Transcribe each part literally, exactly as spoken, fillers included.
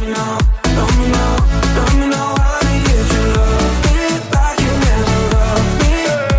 know, let me know, let me know how did you love me like you never loved me?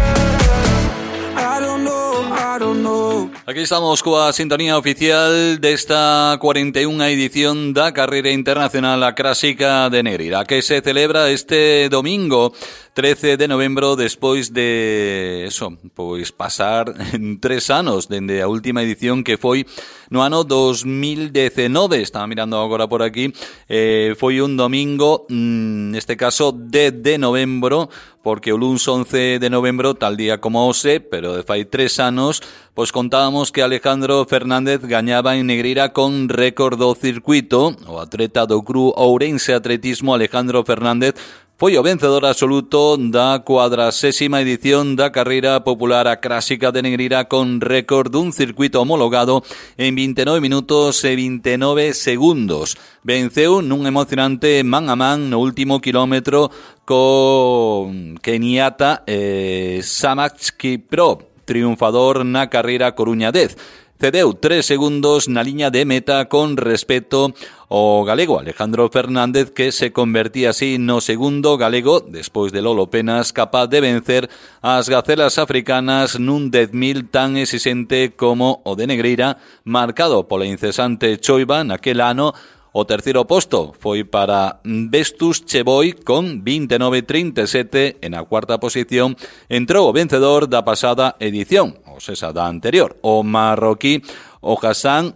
I don't know, I don't know. Aquí estamos coa sintonía oficial desta cuarenta e unha edición da Carreira Internacional a Clásica de Negreira, que se celebra este domingo trece de novembro, despois de eso, pois pasar en tres anos dende a última edición, que foi no ano dos mil dezenove. Estaba mirando agora por aquí, eh, foi un domingo, neste caso dez de novembro, porque o luns once de novembro, tal día como hoxe, pero de fai tres anos, pois contábamos que Alejandro Fernández gañaba en Negreira con récord do circuito. O atleta do Cru Ourense Atletismo, Alejandro Fernández, foi o vencedor absoluto da cuadrasésima edición da Carreira Popular a Clásica de Negreira, con récord dun circuito homologado en vinte e nove minutos e vinte e nove segundos. Venceu nun emocionante man a man no último kilómetro con Kenyatta eh, Samak Kiprop, triunfador na Carreira Coruña dez. Cedeu tres segundos na liña de meta con respecto ao galego Alejandro Fernández, que se convertía así no segundo galego, despois de Lolo Penas, capaz de vencer as gacelas africanas nun dez mil tan exixente como o de Negreira, marcado pola incesante choiva naquel ano. O terceiro posto foi para Vestus Cheboy con vinte e nove trinta e sete. En a cuarta posición entrou o vencedor da pasada edición, ou seja, da anterior, o marroquí o Hassan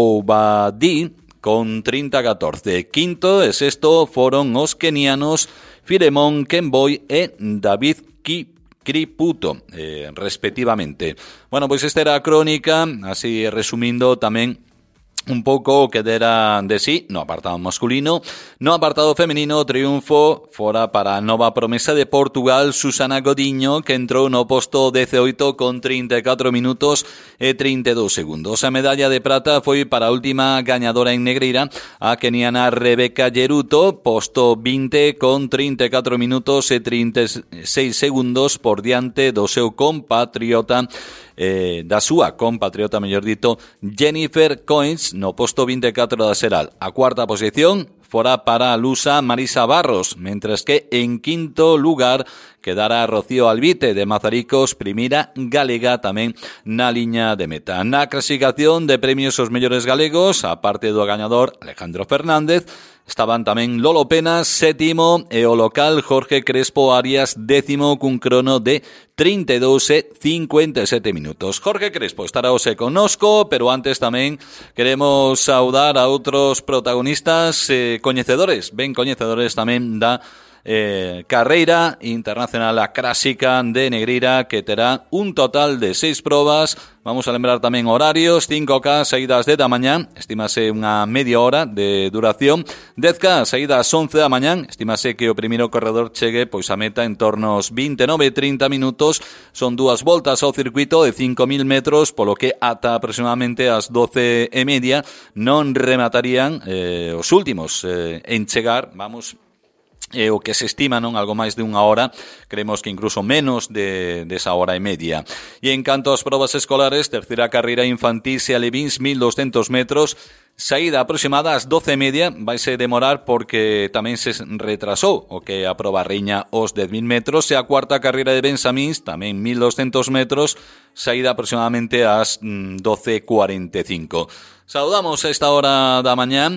Obadi con trinta catorce. Quinto e sexto foron os kenianos Filemón Kenboy e David Ki Kriputo, eh, respectivamente. Bueno, pois esta era a crónica, así resumindo tamén un pouco o que dera de sí no apartado masculino. No apartado femenino, triunfo fora para a nova promesa de Portugal, Susana Godiño, que entrou no posto dezaoito con trinta e catro minutos e trinta e dous segundos. A medalla de prata foi para a última gañadora en Negreira, a keniana Rebeca Yeruto, posto vinte con trinta e catro minutos e trinta e seis segundos por diante do seu compatriota Eh, da súa compatriota, mellor dito, Jennifer Coins, no posto vinte e catro da Seral. A cuarta posición fora para a lusa Marisa Barros, mentres que en quinto lugar quedara Rocío Albite de Mazaricos, primeira galega tamén na liña de meta. Na clasificación de premios os mellores galegos, a parte do gañador Alejandro Fernández, estaban tamén Lolo Penas, sétimo, e o local Jorge Crespo Arias, décimo, cun crono de trinta e dous e cincuenta e sete minutos. Jorge Crespo estará hoxe connosco, pero antes tamén queremos saudar a outros protagonistas eh, coñecedores, ben coñecedores tamén da Eh, Carreira Internacional a Clásica de Negreira, que terá un total de seis probas. Vamos a lembrar tamén horarios: cinco K saídas de da mañán, estímase unha media hora de duración. dez K saídas once da mañán, estímase que o primeiro corredor chegue pois a meta en torno aos vinte e nove e trinta minutos. Son dúas voltas ao circuito de cinco mil metros, polo que ata aproximadamente as doce e media non rematarían eh, os últimos eh, en chegar, vamos, E o que se estima, non, algo máis de unha hora, creemos que incluso menos de, de esa hora e media. E en canto ás probas escolares, terceira carreira infantil se alevins mil doscentos metros, saída aproximada ás doce e media, vaise demorar porque tamén se retrasou o que a proba reña os dez mil metros, e a cuarta carreira de Bensamíns, tamén mil doscentos metros, saída aproximadamente ás doce e cuarenta e cinco. Saudamos a esta hora da mañán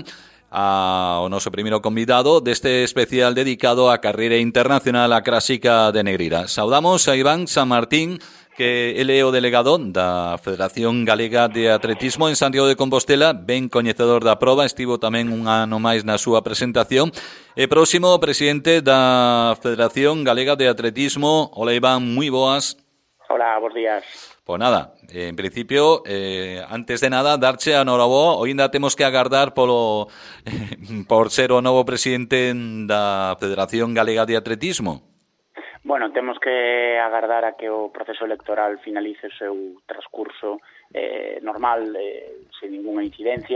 ao noso primeiro convidado deste especial dedicado á Carreira Internacional a Clásica de Negreira. Saudamos a Iván San Martín, que ele é o delegado da Federación Galega de Atletismo en Santiago de Compostela, ben coñecedor da proba, estivo tamén un ano máis na súa presentación, e próximo presidente da Federación Galega de Atletismo. Hola Iván, moi boas. Hola, bons días. Pues nada, en principio, eh, antes de nada, darche a Noraboa. Hoy ainda temos que agardar polo, eh, por ser o novo presidente da Federación Galega de Atletismo. Bueno, temos que agardar a que o proceso electoral finalice o seu transcurso eh, normal, eh, sin ninguna incidencia,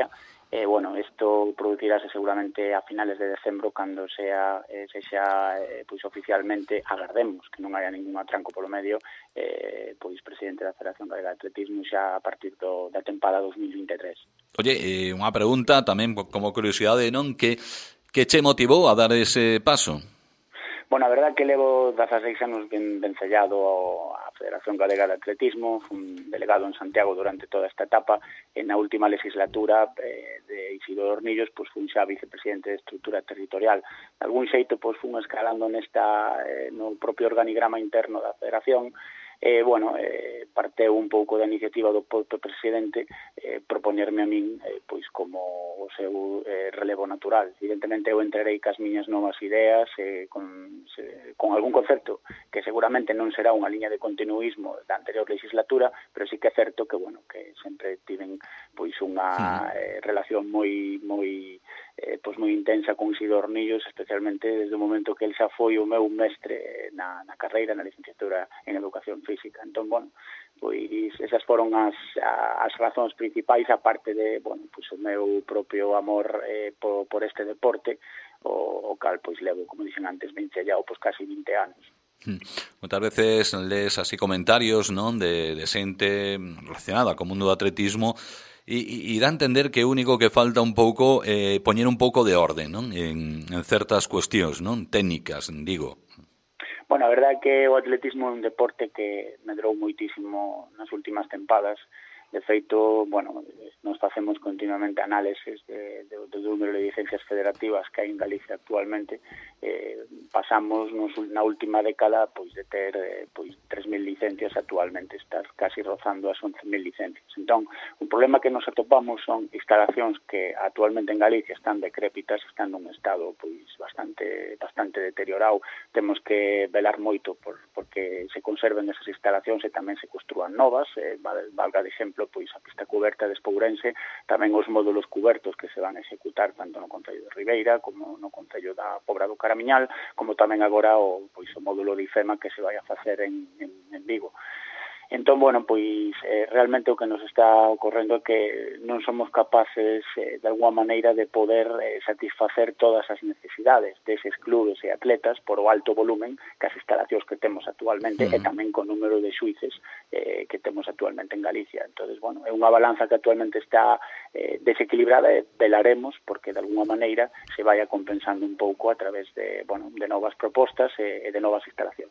E, eh, bueno, isto producirase seguramente a finales de decembro, cando sea, eh, sexa, eh, pois oficialmente, agardemos que non haya ningún atranco polo medio, eh, pois presidente da Federación Galega de Atletismo xa a partir do, da tempada dos mil vinte e tres. Oye, eh, unha pregunta tamén como curiosidade, non? Que, que che motivou a dar ese paso? Bueno, a verdade que levo dezaseis anos ben vencellado á Federación Galega de Atletismo, fun delegado en Santiago durante toda esta etapa, e na última legislatura eh, de Isidoro Hornillos, pois fun xa vicepresidente de estrutura territorial. De algún xeito, pois fun escalando nesta, eh, no propio organigrama interno da Federación, e, eh, bueno, eh, parteu un pouco da iniciativa do propio presidente eh, propoñerme a min eh, pois como o seu eh, relevo natural. Evidentemente eu entrarei cas miñas novas ideas eh, con, se, con algún concepto que seguramente non será unha liña de continuismo da anterior legislatura, pero sí que é certo que, bueno, que sempre tiven pois unha eh, relación moi moi eh, pois moi intensa con Isidoro Hornillos, especialmente desde o momento que el xa foi o meu mestre na, na carreira, na licenciatura en Educación Física. Entón, bueno, pois esas foron as, as razóns principais, aparte de, bueno, pois o meu propio amor eh, por, por este deporte, o, o cal, pois levo, como dixen antes, vencellado, pois casi vinte anos. Moitas veces lees así comentarios, non, de, de xente relacionada co mundo do atletismo, e, e dá a entender que o único que falta un pouco é eh, poñer un pouco de orden, non, en, en certas cuestións, non, técnicas, digo. Bueno, a verdade é que o atletismo é un deporte que medrou moitísimo nas últimas tempadas. De feito, bueno, nos facemos continuamente análises de, de, do número de licencias federativas que hai en Galicia actualmente. Eh, pasamos nos, na última década pois de ter eh, pois tres mil licencias, actualmente estar casi rozando as once mil licencias. Entón, un problema que nos atopamos son instalacións que actualmente en Galicia están decrépitas, están nun estado pois bastante bastante deteriorado. Temos que velar moito por porque se conserven esas instalacións e tamén se construan novas, eh, valga de exemplo pois a pista cuberta de Espourense, tamén os módulos cubertos que se van a executar tanto no Concello de Ribeira como no Concello da Pobra do Caramiñal, como tamén agora o pois o módulo de IFEMA que se vai a facer en, en, en Vigo. Entón, bueno, pois eh, realmente o que nos está ocorrendo é que non somos capaces eh, de alguma maneira de poder eh, satisfacer todas as necesidades deses clubes e atletas por o alto volumen que as instalacións que temos actualmente, uh-huh. e tamén co número de xuíces eh, que temos actualmente en Galicia. Entón, bueno, é unha balanza que actualmente está eh, desequilibrada e velaremos porque de alguma maneira se vaya compensando un pouco a través de, bueno, de novas propostas e, e de novas instalacións.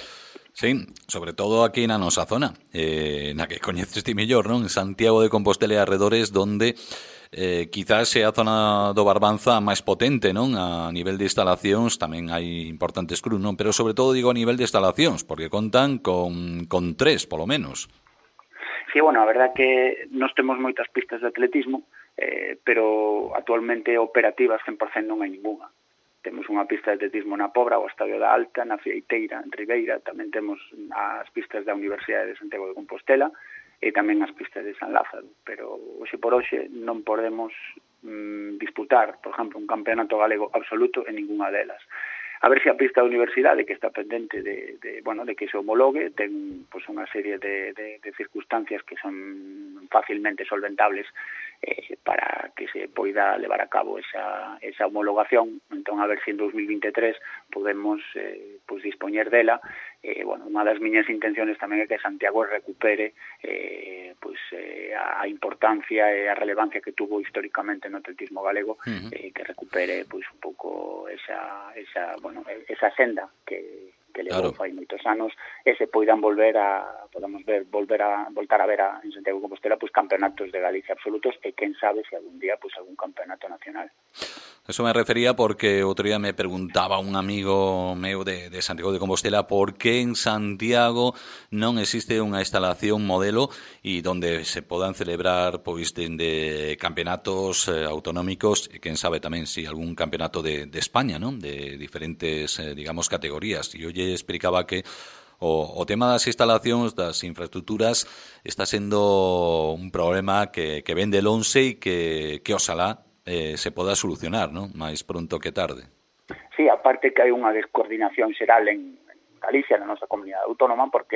Sí, sobre todo aquí na nosa zona, eh, na que coñeces ti mellor, non? En Santiago de Compostela e arredores, donde eh, quizás é a zona do Barbanza máis potente, non? A nivel de instalacións tamén hai importantes cruz, non? Pero sobre todo digo a nivel de instalacións, porque contan con, con tres, polo menos. Sí, bueno, a verdad que nós temos moitas pistas de atletismo, eh, pero actualmente operativas cen por cento non hai ninguna. Temos unha pista de atletismo na Pobra, o Estadio da Alta, na Fieiteira, en Ribeira, tamén temos as pistas da Universidade de Santiago de Compostela e tamén as pistas de San Lázaro, pero hoxe por hoxe non podemos mm, disputar, por exemplo, un campeonato galego absoluto en ninguna delas. A ver se a pista da Universidade, que está pendente de, de, bueno, de que se homologue, ten pues, unha serie de, de, de circunstancias que son fácilmente solventables eh, para que se poida levar a cabo esa, esa homologación. Entón, a ver se en dos mil vinte e tres podemos eh, pues, dispoñer dela. Eh, bueno, unha das miñas intenciones tamén é que Santiago recupere eh, pues, eh, a importancia e a relevancia que tuvo históricamente no atletismo galego, uh-huh. eh, que recupere pues, un pouco esa, esa, bueno, esa senda que, que levou claro. fai moitos anos, e se poidan volver a, podamos ver, volver a, voltar a ver a, en Santiago de Compostela pues, campeonatos de Galicia absolutos e quen sabe se algún día pues, algún campeonato nacional. Eso me refería porque outro día me preguntaba un amigo meu de, de Santiago de Compostela por que en Santiago non existe unha instalación modelo e donde se podan celebrar pois dende campeonatos eh, autonómicos e quen sabe tamén si algún campeonato de, de España, non? De diferentes, eh, digamos, categorías. E hoxe explicaba que o, o tema das instalacións, das infraestructuras está sendo un problema que, que ven del once e que, que oxalá Eh, se poda solucionar, non? Mais pronto que tarde. Sí, aparte que hai unha descoordinación xeral en Galicia, na nosa comunidade autónoma, porque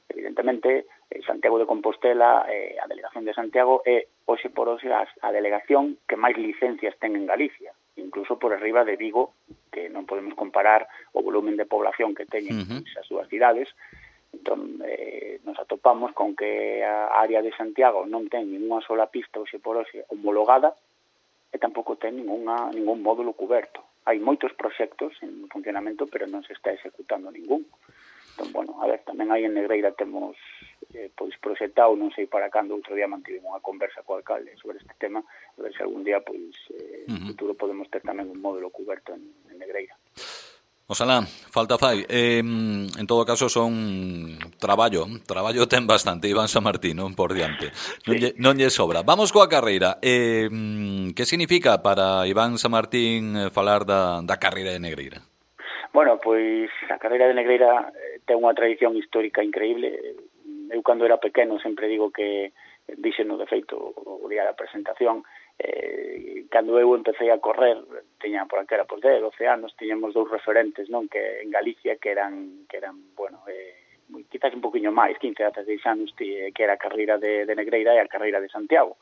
Evidentemente, eh, Santiago de Compostela, eh, a delegación de Santiago, é, hoxe por hoxe, a, a delegación que máis licencias ten en Galicia, incluso por arriba de Vigo, que non podemos comparar o volumen de población que teñen uh-huh. esas dúas cidades. Entón, eh, nos atopamos con que a área de Santiago non ten ninguna sola pista hoxe por hoxe homologada e tampouco ten ninguna, ningún módulo cuberto. Hai moitos proxectos en funcionamento, pero non se está executando ningún. Entón, bueno, a ver, tamén aí en Negreira temos eh, pois proxectado, non sei para cando, outro día mantivemos unha conversa co alcalde sobre este tema, a ver se algún día, pois, eh, uh-huh. no futuro podemos ter tamén un módulo cuberto en, en Negreira. Oxalá, falta fai. Eh, en todo caso son traballo, traballo ten bastante, Iván Sanmartín, non por diante. Non, sí. lle, non lle sobra. Vamos coa carreira. Eh, que significa para Iván Sanmartín falar da, da carreira de Negreira? Bueno, pois a carreira de Negreira ten unha tradición histórica increíble. Eu, cando era pequeno, sempre digo que, díxeno de feito o día da presentación, eh, cando eu empecé a correr, teña por aquela, pois, dez, doce anos, tiñamos dous referentes, non, que en Galicia, que eran, que eran bueno, eh, quizás un poquinho máis, quince a dezasseis anos, que era a carreira de, de Negreira e a carreira de Santiago.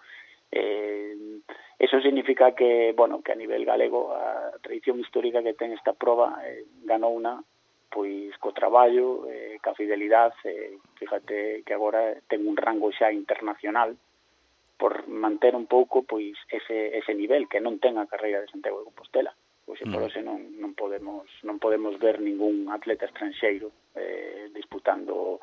Eh, eso significa que, bueno, que a nivel galego a tradición histórica que ten esta proba eh, ganou unha pois co traballo, eh, ca fidelidade, eh, fíjate que agora ten un rango xa internacional por manter un pouco pois ese ese nivel que non ten a carreira de Santiago de Compostela. Pois mm. por eso non non podemos non podemos ver ningún atleta estranxeiro eh, disputando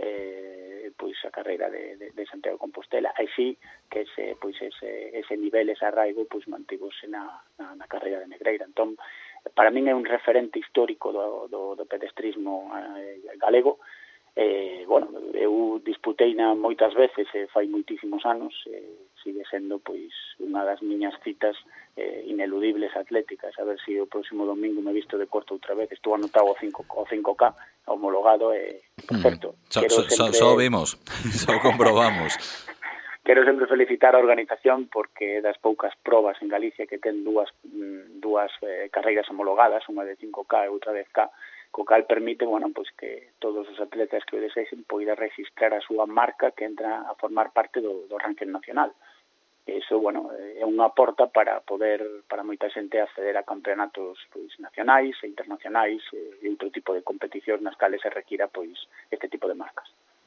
eh, pois a carreira de, de, de Santiago de Compostela. Así que ese pois ese ese nivel, ese arraigo, pois mantivose na, na na carreira de Negreira. Entón, para min é un referente histórico do, do, do pedestrismo eh, galego. Eh, bueno, eu disputeina moitas veces, eh, fai moitísimos anos, eh, sigue sendo pois unha das miñas citas eh, ineludibles atléticas. A ver se o próximo domingo me visto de corto outra vez. Estou anotado o cinco K homologado e, eh, perfecto. Mm. So, so, sempre... so, so vimos, so comprobamos. Quero sempre felicitar a organización porque das poucas probas en Galicia que ten dúas dúas eh, carreiras homologadas, unha de cinco K e outra de dez K, co cal permite, bueno, pois que todos os atletas que o desexen poida registrar a súa marca que entra a formar parte do, do ranking nacional. Eso, bueno, é unha porta para poder, para moita xente, acceder a campeonatos pois nacionais e internacionais e outro tipo de competicións nas cales se requira pois este tipo de marcas.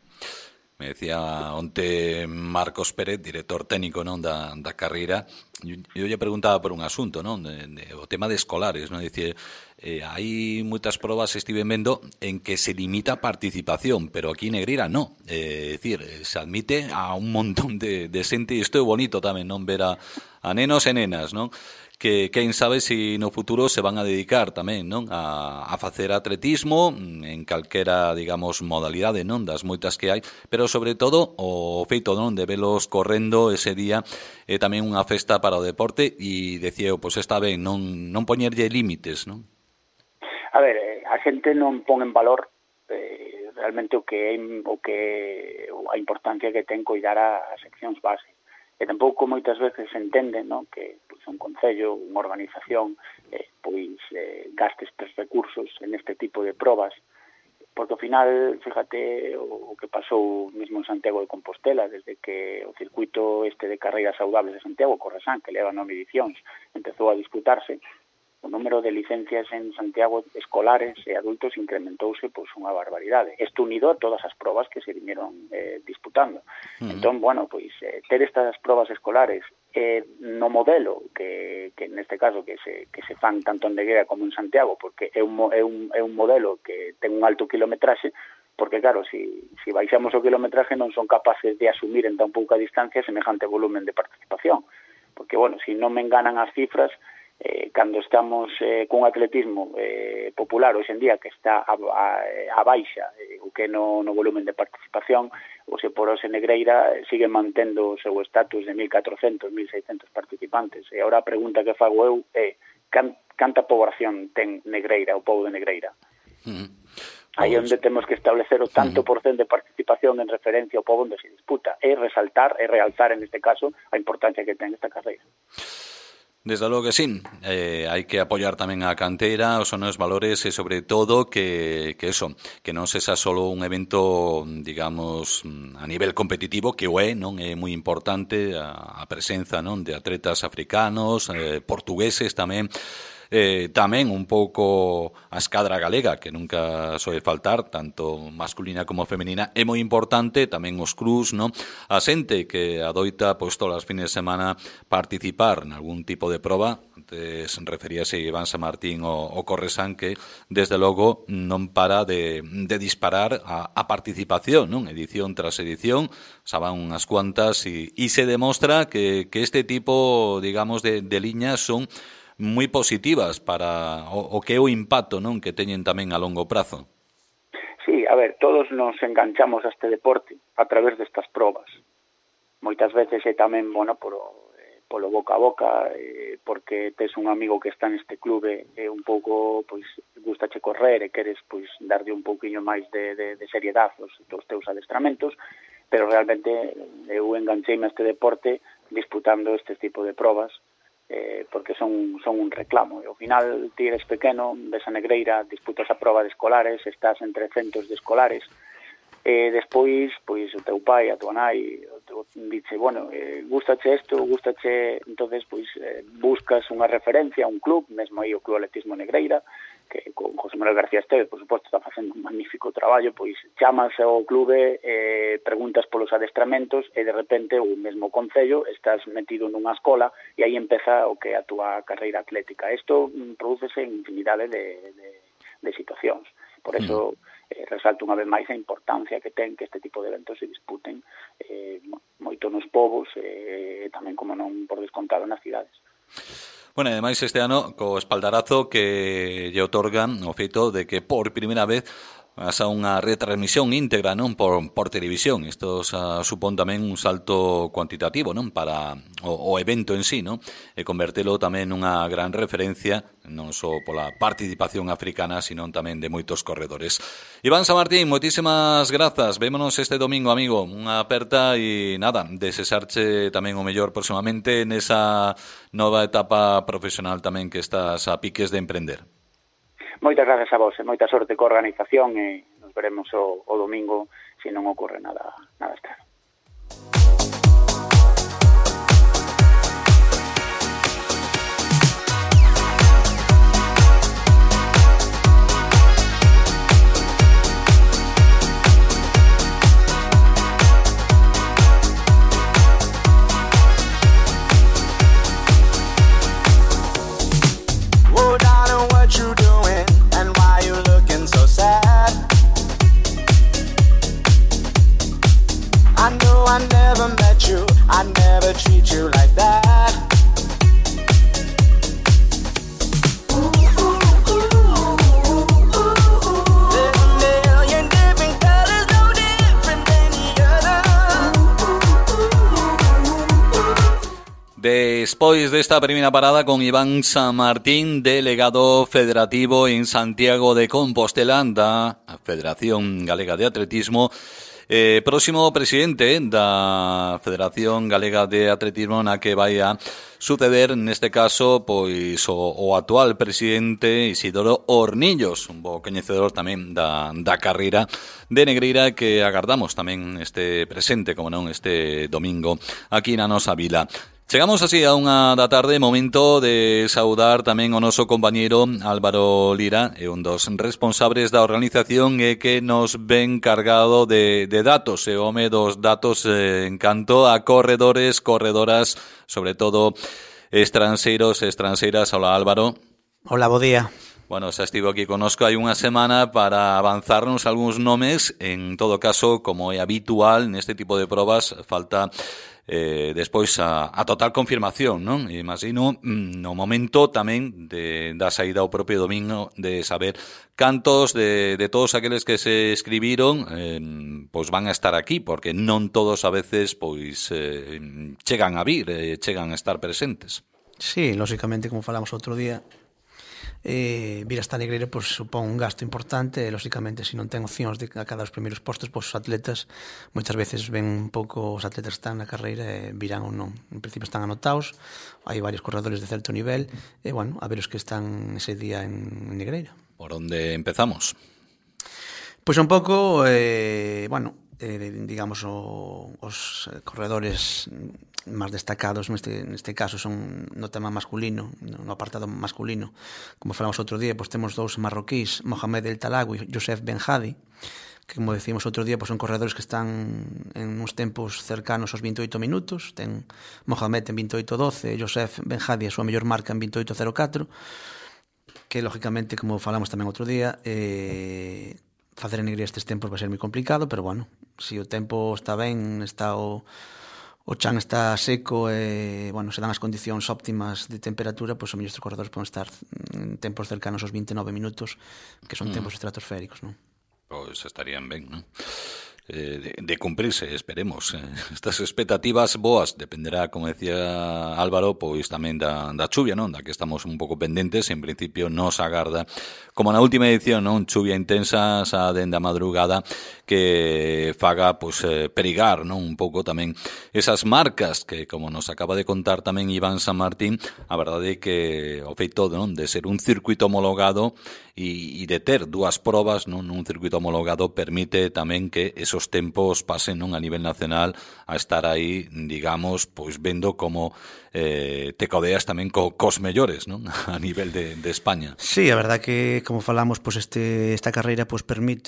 Me decía onte Marcos Pérez, director técnico, non, da, da carreira. Eu, eu lle preguntaba por un asunto, non, de, de, o tema de escolares, non, dicir, eh, hai moitas probas, estive vendo, en que se limita a participación, pero aquí en Negreira non, eh, decir, se admite a un montón de, de xente, e isto é bonito tamén, non, ver a, a nenos e nenas, non, que quen sabe se no futuro se van a dedicar tamén, non, a, a facer atletismo en calquera, digamos, modalidade, non, das moitas que hai, pero sobre todo o feito, non, de velos correndo ese día é tamén unha festa para o deporte e decía eu, pois está ben, non non poñerlle límites, non? A ver, a xente non pon en valor eh, realmente o que é o que a importancia que ten coidar a, a seccións base. E tampouco moitas veces se entende, non, que pois, un concello, unha organización, eh, pois eh, gaste estes recursos en este tipo de probas, porque ao final, fíjate, o, o que pasou mesmo en Santiago de Compostela, desde que o circuito este de carreiras saudables de Santiago, Corresán, que leva nove edicións, empezou a disputarse, o número de licencias en Santiago escolares e adultos incrementouse pois unha barbaridade. Isto unido a todas as probas que se vinieron eh, disputando. Uh-huh. Entón, bueno, pois eh, ter estas probas escolares eh, no modelo que, que neste caso que se, que se fan tanto en Negreira como en Santiago, porque é un, é un, é un modelo que ten un alto kilometraxe, porque claro, si, si baixamos o kilometraje non son capaces de asumir en tan pouca distancia semejante volumen de participación. Porque, bueno, si non me enganan as cifras, Eh, cando estamos eh, cun atletismo eh, popular hoxe en día que está a, a, a baixa eh, o que no, no volumen de participación, o se por hoxe Negreira sigue mantendo o seu estatus de mil catrocentos, mil seiscentos participantes. E agora a pregunta que fago eu é can, canta poboación ten Negreira, o pobo de Negreira? Mm. Aí onde temos que establecer o tanto por cento de participación en referencia ao pobo onde se disputa, e resaltar, e realzar en este caso a importancia que ten esta carreira. Desde logo que sí, eh, hai que apoiar tamén a canteira, os sonos valores e sobre todo que, que eso, que non sexa solo un evento, digamos, a nivel competitivo, que o é, non é moi importante a, a presenza, non, de atletas africanos, eh, portugueses tamén, Eh, tamén un pouco a escadra galega, que nunca soe faltar, tanto masculina como femenina, é moi importante, tamén os cruz, non? A xente que adoita, pois, todas as fines de semana participar en algún tipo de proba, antes referíase Iván San Martín o, o Corresán, que desde logo non para de, de disparar a, a participación, non? Edición tras edición, xa van unhas cuantas, e, e se demostra que, que este tipo, digamos, de, de liñas son moi positivas para o, o que é o impacto, non, que teñen tamén a longo prazo. Sí, a ver, todos nos enganchamos a este deporte a través destas probas. Moitas veces é tamén, bueno, por, eh, polo boca a boca, eh, porque tes un amigo que está neste clube e eh, un pouco, pois, gustache correr e queres, pois, darlle un pouquiño máis de, de, de seriedade aos, aos teus adestramentos, pero realmente eu engancheime a este deporte disputando este tipo de probas, Eh, porque son, son un reclamo. E ao final, ti eres pequeno, ves a Negreira, disputas a proba de escolares, estás entre centos de escolares, e despois, pois, o teu pai, a tua nai, o teu, dice, bueno, eh, gustache isto, gustache, entonces, pois, eh, buscas unha referencia, un club, mesmo aí o Club Atletismo Negreira, que con José Manuel García Esteve, por suposto, está facendo un magnífico traballo, pois chamas ao clube, eh, preguntas polos adestramentos e de repente o mesmo concello estás metido nunha escola e aí empeza o que é a túa carreira atlética. Isto mm, prodúcese en infinidade de, de, de situacións. Por eso eh, resalto unha vez máis a importancia que ten que este tipo de eventos se disputen eh, moito nos povos e eh, tamén, como non, por descontado, nas cidades. Bueno, ademais este ano co espaldarazo que lle otorgan o feito de que por primeira vez pasa unha retransmisión íntegra, non, por, por televisión. Isto uh, supón tamén un salto cuantitativo, non, para o, o evento en sí, non, e convertelo tamén nunha gran referencia non só pola participación africana, sino tamén de moitos corredores. Iván San Martín, moitísimas grazas. Vémonos este domingo, amigo. Unha aperta e nada, desexarche tamén o mellor próximamente nesa nova etapa profesional tamén que estás a piques de emprender. Moitas gracias a vos, e moita sorte coa organización e nos veremos o, o domingo se non ocorre nada, nada extraño. I never met you, I never treat you like that. There's a million different colors, no different than the other. Despois desta primeira parada con Iván San Martín, delegado federativo en Santiago de Compostela da Federación Galega de Atletismo, Eh, próximo presidente da Federación Galega de Atletismo, na que vai a suceder neste caso pois o, o actual presidente Isidoro Hornillos, un bo coñecedor tamén da, da carreira de Negreira, que agardamos tamén este presente, como non, este domingo aquí na nosa vila. Chegamos así a unha da tarde, momento de saudar tamén o noso compañeiro Álvaro Lira, é un dos responsables da organización e que nos ven cargado de, de datos, e home dos datos eh, en canto a corredores, corredoras, sobre todo estranxeiros e estranxeiras. Hola, Álvaro. Hola, bo día. Bueno, xa estivo aquí conosco hai unha semana para avanzarnos algúns nomes. En todo caso, como é habitual neste tipo de probas, falta eh, despois a, a total confirmación, non? Imagino no momento tamén de, da saída ao propio domingo de saber cantos de, de todos aqueles que se escribiron eh, pois van a estar aquí, porque non todos a veces pois eh, chegan a vir, eh, chegan a estar presentes. Sí, lógicamente, como falamos outro día, eh, vir hasta Negreira pois, supón un gasto importante e, lóxicamente, se non ten opcións de acadar os primeiros postos, pois os atletas moitas veces ven un pouco os atletas que están na carreira e virán ou non. En principio están anotados, hai varios corredores de certo nivel e, bueno, a ver os que están ese día en Negreira. Por onde empezamos? Pois un pouco, eh, bueno, eh, digamos, o, os corredores máis destacados neste, neste caso son no tema masculino, no apartado masculino. Como falamos outro día, pois temos dous marroquís, Mohamed El Talawi e Youssef Ben Hadi, que, como decimos outro día, pois son corredores que están en uns tempos cercanos aos veintioito minutos. Ten Mohamed en veintioito doce e Youssef Ben Hadi a súa mellor marca en veintioito cero catro, que, lógicamente, como falamos tamén outro día, eh, facer en Negreira estes tempos vai ser moi complicado, pero, bueno, se o tempo está ben, está o o chan está seco e, bueno, se dan as condicións óptimas de temperatura, pois, o mellor estes corredores poden estar en tempos cercanos aos veintinueve minutos, que son tempos mm. estratosféricos, non? Pois estarían ben, non? Eh, de, de cumprirse, esperemos. Eh, estas expectativas boas dependerá, como decía Álvaro, pois tamén da, da chuvia, non? Da que estamos un pouco pendentes. En principio nos agarda, como na última edición, non? Chuvia intensa xa dende a madrugada que faga, pois, eh, perigar, non? Un pouco tamén esas marcas que, como nos acaba de contar tamén Iván San Martín, a verdade é que o feito, non? De ser un circuito homologado e, e de ter dúas probas, non? Un circuito homologado permite tamén que esos tempos pasen, non? A nivel nacional a estar aí, digamos, pois vendo como eh, te codeas tamén co, cos mellores, non? A nivel de, de España. Sí, a verdad que, como falamos, pues este esta carreira pues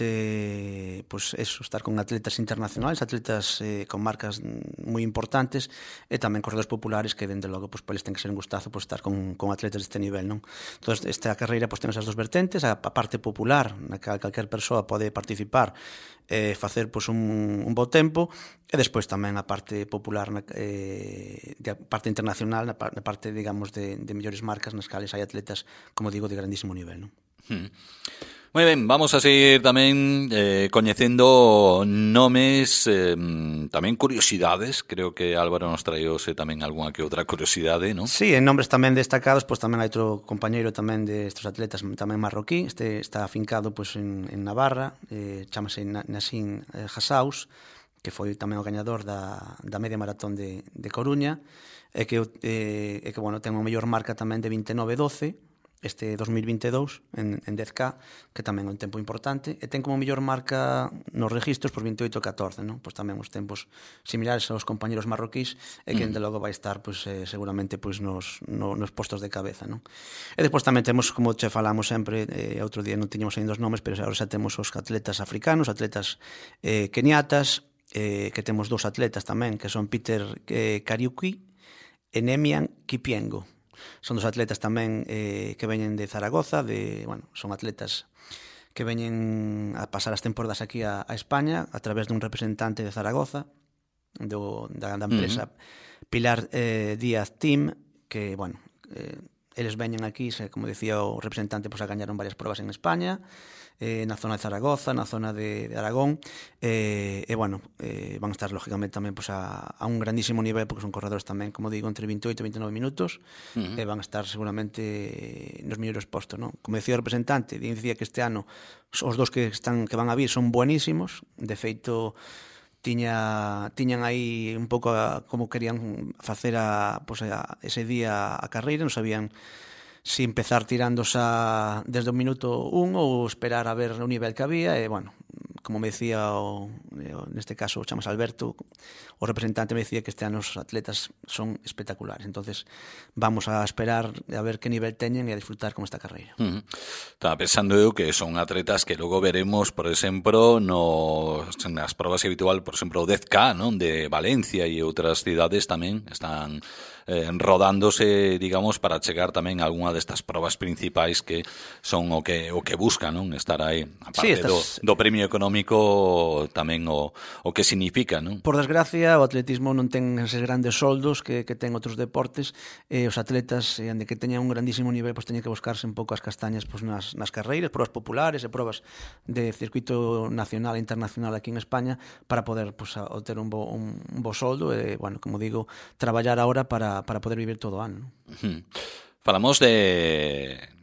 permite pues eso, estar con atletas internacionais, atletas eh, con marcas moi importantes e tamén corredores populares que, dende logo, pues para eles ten que ser un gustazo pues estar con, con atletas deste nivel, non? Entón, esta carreira pues ten esas dos vertentes, a, a parte popular, na que calquer persoa pode participar e eh, facer pues un, un bo tempo, e despois tamén a parte popular, na, eh, de a parte internacional, na, na parte, digamos, de, de mellores marcas nas cales hai atletas, como digo, de grandísimo nivel, non? Hmm. Moi ben, vamos a seguir tamén eh, coñecendo nomes, eh, tamén curiosidades. Creo que Álvaro nos traíose tamén algunha que outra curiosidade, non? Sí, en nombres tamén destacados, pois tamén hai outro compañeiro tamén de estos atletas tamén marroquí. Este está afincado pois en, en Navarra, eh, chamase Nassim eh, Hassaus, que foi tamén o gañador da, da media maratón de, de Coruña, e que, eh, e que bueno, ten unha mellor marca tamén de veintinueve doce, este dos mil veintidós en, en dez K, que tamén é un tempo importante, e ten como mellor marca nos registros por veintioito catorce, non? Pois tamén os tempos similares aos compañeros marroquís, e que, de logo, vai estar pois, eh, seguramente pois, nos, no, nos postos de cabeza, non? E despois tamén temos, como che falamos sempre, eh, outro día non tiñamos ainda os nomes, pero agora xa temos os atletas africanos, atletas eh, keniatas, eh, que temos dous atletas tamén, que son Peter eh, Kariuki e Nemian Kipiengo. Son dos atletas tamén eh, que veñen de Zaragoza, de, bueno, son atletas que veñen a pasar as temporadas aquí a, a España a través dun representante de Zaragoza, do, da, da empresa uh-huh. Pilar eh, Díaz Team, que, bueno, eh, eles veñen aquí, se, como decía o representante, pues, a gañaron varias probas en España, eh, na zona de Zaragoza, na zona de, de Aragón, e, eh, eh, bueno, eh, van a estar, lógicamente, tamén pues, a, a un grandísimo nivel, porque son corredores tamén, como digo, entre veintioito e veintinueve minutos, uh-huh. e van a estar seguramente nos mellores postos, non? Como decía o representante, dicía que este ano os dos que están que van a vir son buenísimos, de feito tiña tiñan aí un pouco a, como querían facer a, pues, a, ese día a carreira, non sabían si empezar tirando xa desde o minuto un ou esperar a ver o nivel que había, e, bueno, como me decía o, neste caso, chamas Alberto, o representante me decía que este ano os atletas son espectaculares, entonces vamos a esperar a ver que nivel teñen e a disfrutar con esta carreira. Uh-huh. Estaba pensando eu que son atletas que logo veremos, por exemplo, no, nas probas habitual, por exemplo, o dez K, non? De Valencia e outras cidades tamén están eh, rodándose, digamos, para chegar tamén a algunha destas probas principais que son o que o que buscan, non? Estar aí, aparte sí, estas... do, do premio económico, tamén o, o que significa, non? Por desgracia, o atletismo non ten eses grandes soldos que, que ten outros deportes, e os atletas, e ande que teñan un grandísimo nivel, pois teñen que buscarse un pouco as castañas pois, nas, nas carreiras, probas populares e probas de circuito nacional e internacional aquí en España, para poder pois, obter un bo, un, un bo soldo e, bueno, como digo, traballar ahora para para poder vivir todo o ano. Uh-huh. Falamos de,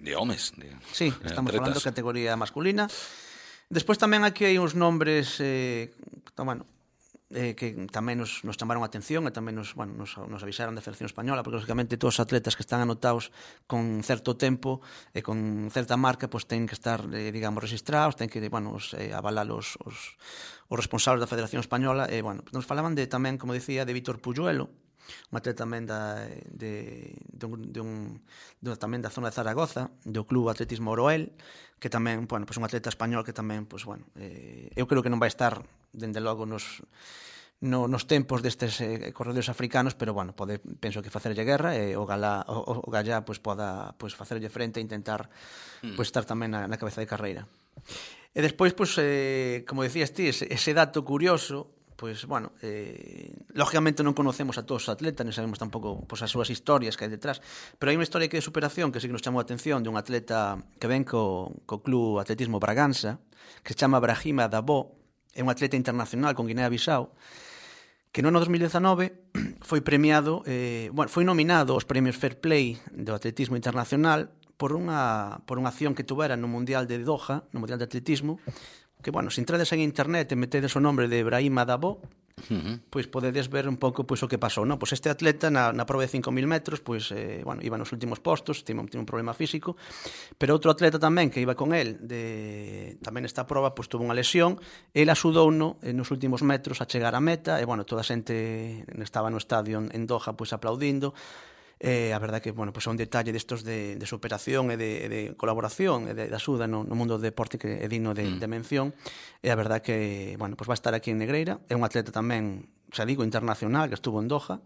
de homes. De, sí, estamos atletas. falando de categoría masculina. Despois tamén aquí hai uns nombres eh, bueno, eh, que tamén nos, nos chamaron a atención e tamén nos, bueno, nos, nos avisaron da Federación Española, porque lógicamente todos os atletas que están anotados con certo tempo e con certa marca, pois ten que estar, eh, digamos, registrados, ten que, bueno, os, eh, avalar os, os, os responsables da Federación Española. E, bueno, nos falaban de, tamén, como dicía, de Vítor Puyuelo, un atleta tamén da, de, de, un, de, un, de tamén da zona de Zaragoza, do Club Atletismo Oroel, que tamén, bueno, pues un atleta español que tamén, pues bueno, eh, eu creo que non vai estar dende logo nos no, nos tempos destes eh, corredores africanos, pero bueno, pode, penso que facerlle guerra e o galá o, o gallá pues poda pues facerlle frente e intentar pues estar tamén na, na cabeza de carreira. E despois, pues eh, como decías ti, ese, ese dato curioso, pois, bueno, eh, lógicamente non conocemos a todos os atletas, non sabemos tampouco pois, as súas historias que hai detrás, pero hai unha historia que de superación que sí que nos chamou a atención de un atleta que ven co, co Club Atletismo Bragança, que se chama Brahima Dabo, é un atleta internacional con Guinea-Bissau, que no ano dos mil dezanove foi premiado, eh, bueno, foi nominado aos premios Fair Play do atletismo internacional por unha, por unha acción que tuvera no Mundial de Doha, no Mundial de Atletismo, que, bueno, se entrades en internet e metedes o nombre de Brahima Dabo, uh-huh. pois podedes ver un pouco pois o que pasou, non? Pois este atleta na, na proba de cinco mil metros, pois, eh, bueno, iba nos últimos postos, tiene, tiene un problema físico, pero outro atleta tamén que iba con el, de, tamén esta proba, pois tuvo unha lesión, el axudouno nos últimos metros a chegar á meta, e, bueno, toda a xente estaba no estadio en Doha, pois aplaudindo. Eh, a verdade que, bueno, pues é un detalle destos de, de superación e de, de colaboración e de, de axuda no, no mundo do deporte que é digno de, mm. de mención. E a verdade que, bueno, pues vai estar aquí en Negreira. É un atleta tamén, xa digo, internacional, que estuvo en Doha.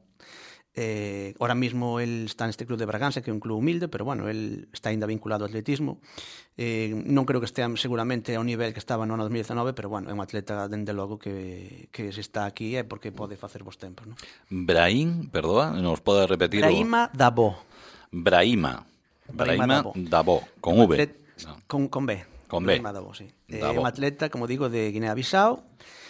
Eh, ahora mismo él está neste club de Bragança, que é un club humilde, pero bueno, él está ainda vinculado ao atletismo. Eh, non creo que estea seguramente ao nivel que estaba no ano dos mil dezanove, pero bueno, é un atleta, dende logo, que, que se está aquí é porque pode facer vos tempos, non? Brahim, perdoa, nos pode repetir? Brahima o... Dabo. Brahima. Brahima Dabo. Dabo, con V. Atlet... No. Con, con B. Con B. Brahima Dabo, sí. Dabo. É eh, un atleta, como digo, de Guinea-Bissau.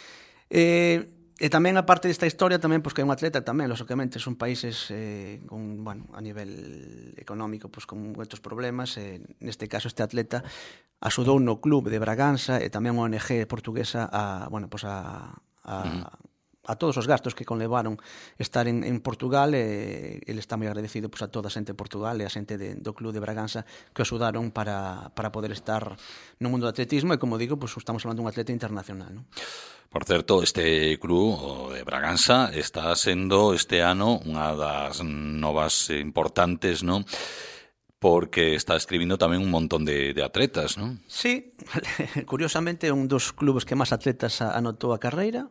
Eh... E tamén, a parte desta historia, tamén, pois, que é un atleta tamén, lógicamente, son países eh, con, bueno, a nivel económico, pois, con moitos problemas. Eh, neste caso, este atleta axudou no club de Bragança e tamén unha O N G portuguesa a, bueno, pois a, a, uh-huh. a todos os gastos que conlevaron estar en, en Portugal, e ele está moi agradecido, pois, a toda a xente de Portugal e a xente de, do club de Bragança que axudaron para, para poder estar no mundo do atletismo. E, como digo, pois, estamos falando dun atleta internacional, non? Por certo, este club de Bragança está sendo este ano unha das novas importantes, non? Porque está escribindo tamén un montón de, de atletas, non? Sí, curiosamente é un dos clubes que máis atletas anotou a carreira,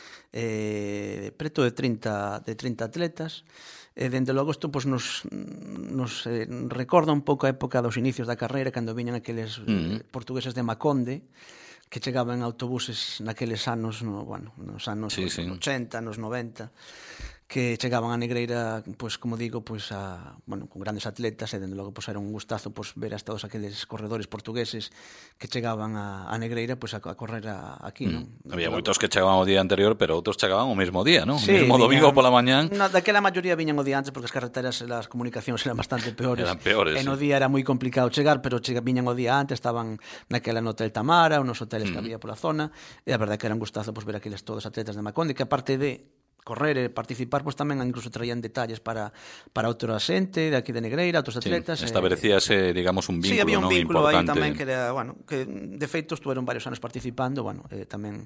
eh, preto de trinta, de trinta atletas. E, dende logo, isto pues, nos, nos eh, recorda un pouco a época dos inicios da carreira, cando viñan aqueles uh-huh. portugueses de Maconde, que chegaban en autobuses naqueles anos, no, bueno, nos anos sí, sí. ochenta, nos noventa, que chegaban a Negreira, pois, como digo, pois a, bueno, con grandes atletas, e dende logo pois era un gustazo pois ver a todos aqueles corredores portugueses que chegaban a, a Negreira pois a, a correr a, aquí, mm. non? Había moitos que chegaban o día anterior, pero outros chegaban o mesmo día, non? Sí, o mesmo domingo pola mañán. Na, daquela maioría viñan o día antes, porque as carreteras, as comunicacións eran bastante peores. Eran peores, e no sí. día era moi complicado chegar, pero chega, viñan o día antes, estaban naquela no Hotel Tamara, unos hoteles mm. que había pola zona, e a verdade que era un gustazo pois ver aqueles todos atletas de Maconde, que aparte de correr e participar, pois tamén incluso traían detalles para para outra xente de aquí de Negreira, outros atletas. Sí, establecíase, digamos, un vínculo, sí, había un ¿no? vínculo aí importante. tamén que era, bueno, que de feito estuveron varios anos participando, bueno, eh, tamén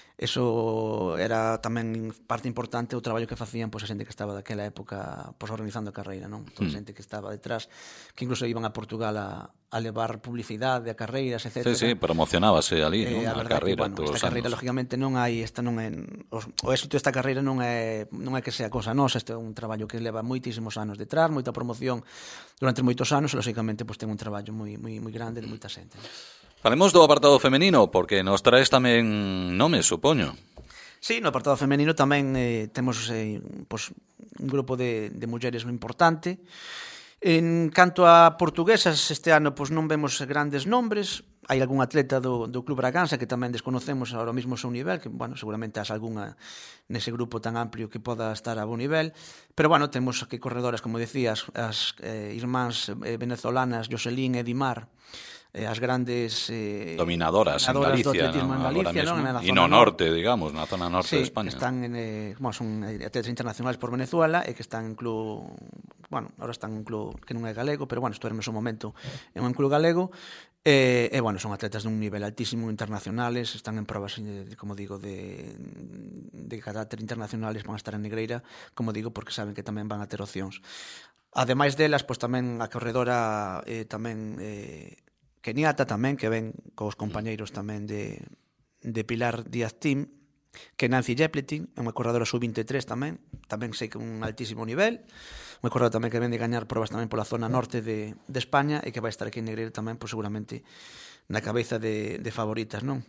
eso era tamén parte importante o traballo que facían pois a xente que estaba daquela época pois organizando a carreira, non? Toda a xente que estaba detrás, que incluso iban a Portugal a, a levar publicidade a carreiras, etcétera. Sí, sí, promocionábase ali, eh, non? A, a carreira, que, bueno, todos esta carreira, anos. lógicamente, non hai, esta non é, o éxito desta carreira non é, non é que sea cosa nosa, isto é un traballo que leva moitísimos anos detrás, moita promoción durante moitos anos, e, lógicamente, pois ten un traballo moi moi moi grande de moita xente. Falemos do apartado femenino, porque nos traes tamén nomes, supoño. Sí, no apartado femenino tamén eh, temos eh, pues, un grupo de, de mulleres moi importante. En canto a portuguesas, este ano pues, non vemos grandes nombres. hai algún atleta do, do Club Bragança que tamén desconocemos ahora mesmo o seu nivel, que, bueno, seguramente has algunha nese grupo tan amplio que poda estar a bo nivel, pero, bueno, temos aquí corredoras, como decías, as eh, irmáns eh, venezolanas Jocelyn e Dimar, eh, as grandes eh, dominadoras, dominadoras en Galicia, do atletismo ¿no? en Galicia, Ahora non? mismo. Na E zona no norte, norte, digamos, na zona norte sí, de España. que están en, eh, bueno, son atletas internacionales por Venezuela e que están en club, bueno, ahora están en un club que non é galego, pero, bueno, esto era no seu momento en un club galego, e, e bueno, son atletas dun nivel altísimo, internacionales, están en probas, de, como digo, de, de carácter internacionales, van a estar en Negreira, como digo, porque saben que tamén van a ter opcións. Ademais delas, pois tamén a corredora eh, tamén eh, keniata tamén, que ven cos compañeiros tamén de, de Pilar Díaz Team, que Nancy Jepletin, é unha corredora sub veintitrés tamén, tamén sei que un altísimo nivel, unha corredora tamén que ven de gañar probas tamén pola zona norte de, de España e que vai estar aquí en Negreira tamén, pois seguramente na cabeza de, de favoritas, non?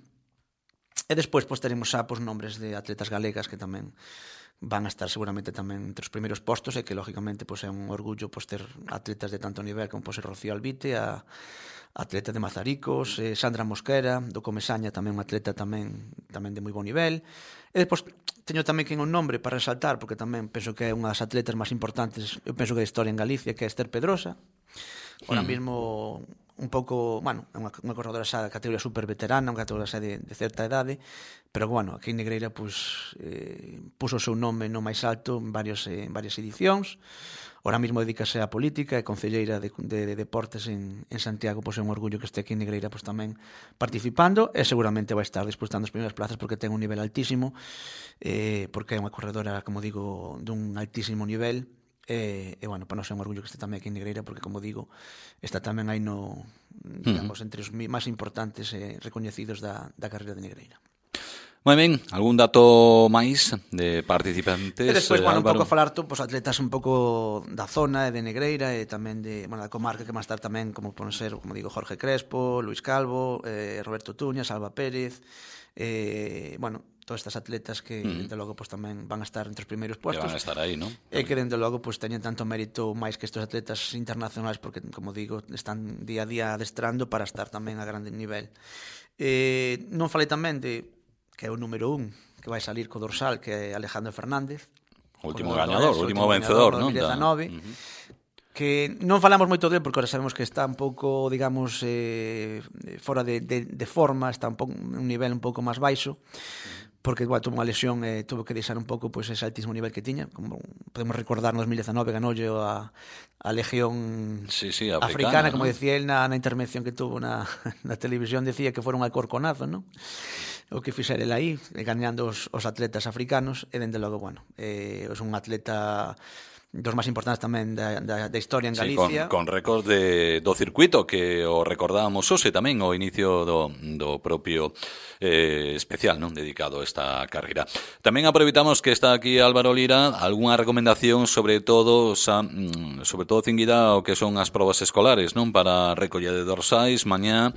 E despois, pois, teremos xa pois, nombres de atletas galegas que tamén van a estar seguramente tamén entre os primeiros postos e que, lógicamente, pois, é un orgullo pois, ter atletas de tanto nivel como pois, Rocío Albite, a atleta de Mazaricos, eh, Sandra Mosquera, do Comesaña, tamén un atleta tamén tamén de moi bon nivel. E despois teño tamén que un nombre para resaltar, porque tamén penso que é unha das atletas máis importantes, eu penso que da historia en Galicia, que é Esther Pedrosa. Ahora mm. mesmo un pouco, bueno, é unha, unha corredora xa de categoría super veterana, unha categoría xa de, de certa idade, pero bueno, aquí en Negreira pues, eh, puso o seu nome no máis alto en, varios, eh, en varias edicións. Ahora mesmo dedícase á política, é concelleira de, de, de deportes en, en Santiago, pois é un orgullo que este aquí en Negreira pois, tamén participando e seguramente vai estar disputando as primeiras plazas porque ten un nivel altísimo, eh, porque é unha corredora, como digo, dun altísimo nivel e, e bueno, para nós é un orgullo que este tamén aquí en Negreira porque, como digo, está tamén aí no, digamos, entre os máis importantes e eh, recoñecidos da, da carreira de Negreira. Moi ben, algún dato máis de participantes? E despois, bueno, un Álvaro? pouco falar tú, pois, atletas un pouco da zona e de Negreira e tamén de, bueno, da comarca que máis estar tamén, como pode ser, como digo, Jorge Crespo, Luis Calvo, eh, Roberto Tuña, Salva Pérez, eh, bueno, todas estas atletas que, mm. dende logo, pois, tamén van a estar entre os primeiros puestos. Que van a estar aí, non? E que, dende logo, pois, teñen tanto mérito máis que estes atletas internacionais porque, como digo, están día a día adestrando para estar tamén a grande nivel. Eh, non falei tamén de que é o número un, que vai salir co dorsal, que é Alejandro Fernández. O último gañador, o último vencedor, non? dos mil dezanove, uh-huh. Que non falamos moito dele, porque ahora sabemos que está un pouco, digamos, eh, fora de, de, de forma, está un, pouco, un nivel un pouco máis baixo, porque, bueno, tuvo unha lesión e eh, tuvo que deixar un pouco pues, ese altísimo nivel que tiña. Como podemos recordar, no dos mil dezanove ganoulle a, a Legión sí, sí, africana, africana, como ¿no? decía él na, na intervención que tuvo na, na televisión, decía que fora un alcorconazo, non? O que fixera ele aí, gañando os, os atletas africanos, e dende logo, bueno, eh, é un atleta dos máis importantes tamén da, da, da historia en Galicia. Sí, con, con récords de, do circuito, que o recordábamos hoxe tamén, o inicio do, do propio eh, especial, non, dedicado a esta carreira. Tamén aproveitamos que está aquí Álvaro Lira, algunha recomendación sobre todo, xa, sobre todo cinguida o que son as probas escolares, non, para recoller de dorsais, mañá,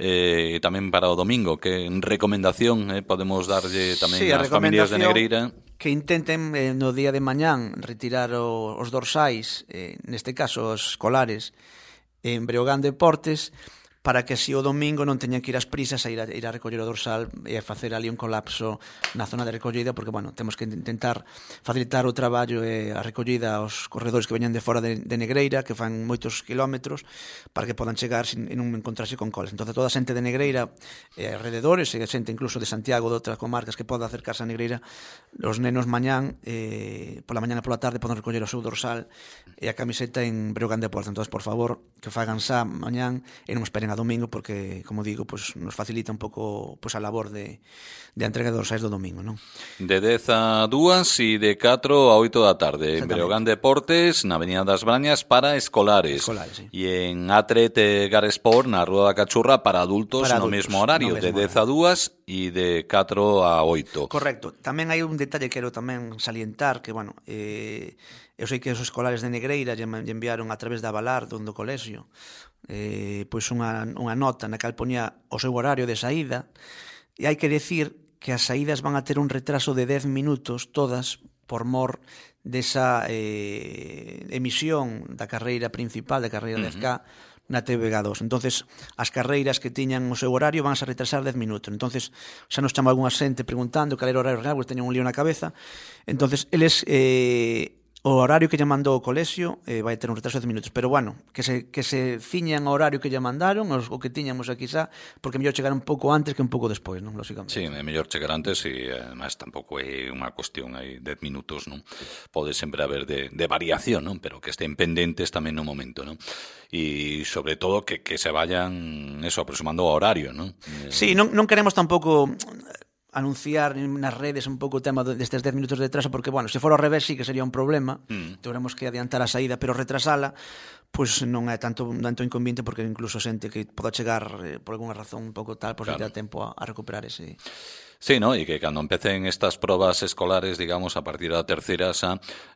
e eh, tamén para o domingo. Que recomendación eh, podemos darlle tamén sí, ás familias de Negreira? Que intenten eh, no día de mañán retirar o, os dorsais, eh, neste caso os escolares, en Breogán Deportes, para que así o domingo non teñan que ir ás prisas a ir a, ir a recoller o dorsal e a facer ali un colapso na zona de recollida, porque, bueno, temos que intentar facilitar o traballo e a recollida aos corredores que veñan de fora de, de Negreira, que fan moitos kilómetros, para que podan chegar sin, e non encontrarse con colas. Entón, toda a xente de Negreira e alrededores, e a xente incluso de Santiago, de outras comarcas que poda acercarse a Negreira, os nenos mañán, eh, pola mañana e pola tarde, poden recoller o seu dorsal e a camiseta en Breogán Deportes. Entón, por favor, que fagan xa mañán e non esperen a domingo, porque, como digo, pues, nos facilita un pouco pues, a labor de, de entrega de dorsais do domingo, non? De dez a dúas e de catro a oito da tarde en Breogán Deportes, na Avenida das Brañas, para escolares, escolares sí. E en Atret Garesport, na Rúa da Cachurra, para adultos, para adultos no mesmo horario, no mesmo de dez a dúas e de catro a oito. Correcto. Tamén hai un detalle que quero tamén salientar, que, bueno, eh, eu sei que os escolares de Negreira lle enviaron a través da Valar, do colexio, eh, pois unha, unha nota na cal ponía o seu horario de saída, e hai que decir que as saídas van a ter un retraso de dez minutos todas por mor desa eh, emisión da carreira principal, da carreira uh-huh. de dez K, na T V G dos. Entonces, as carreiras que tiñan o seu horario van a retrasar dez minutos. Entonces, xa nos chama algunha xente preguntando cal era o horario real, porque teñen un lío na cabeza. Entonces, eles... Eh, o horario que lle mandou o colexio eh, vai ter un retraso de minutos, pero bueno, que se, que se ciñan ao horario que lle mandaron, os, o que tiñamos aquí xa, porque mellor chegar un pouco antes que un pouco despois, non? Lógicamente. Sí, é mellor chegar antes e, además, tampouco é unha cuestión aí dez minutos, non? Pode sempre haber de, de variación, non? Pero que estén pendentes tamén no momento, non? E, sobre todo, que, que se vayan, eso, aproximando ao horario, non? Sí, non, non queremos tampouco anunciar nas redes un pouco o tema destes dez minutos de retraso, porque, bueno, se for ao revés sí que sería un problema, mm. Teuremos que adiantar a saída, pero retrasala, pois pues non é tanto, tanto inconveniente, porque incluso xente que poda chegar eh, por alguna razón un pouco tal, pois pues claro. Dá tempo a, a recuperar ese... Sí, ¿no? Y que cando empecen estas probas escolares, digamos, a partir da terceira xa,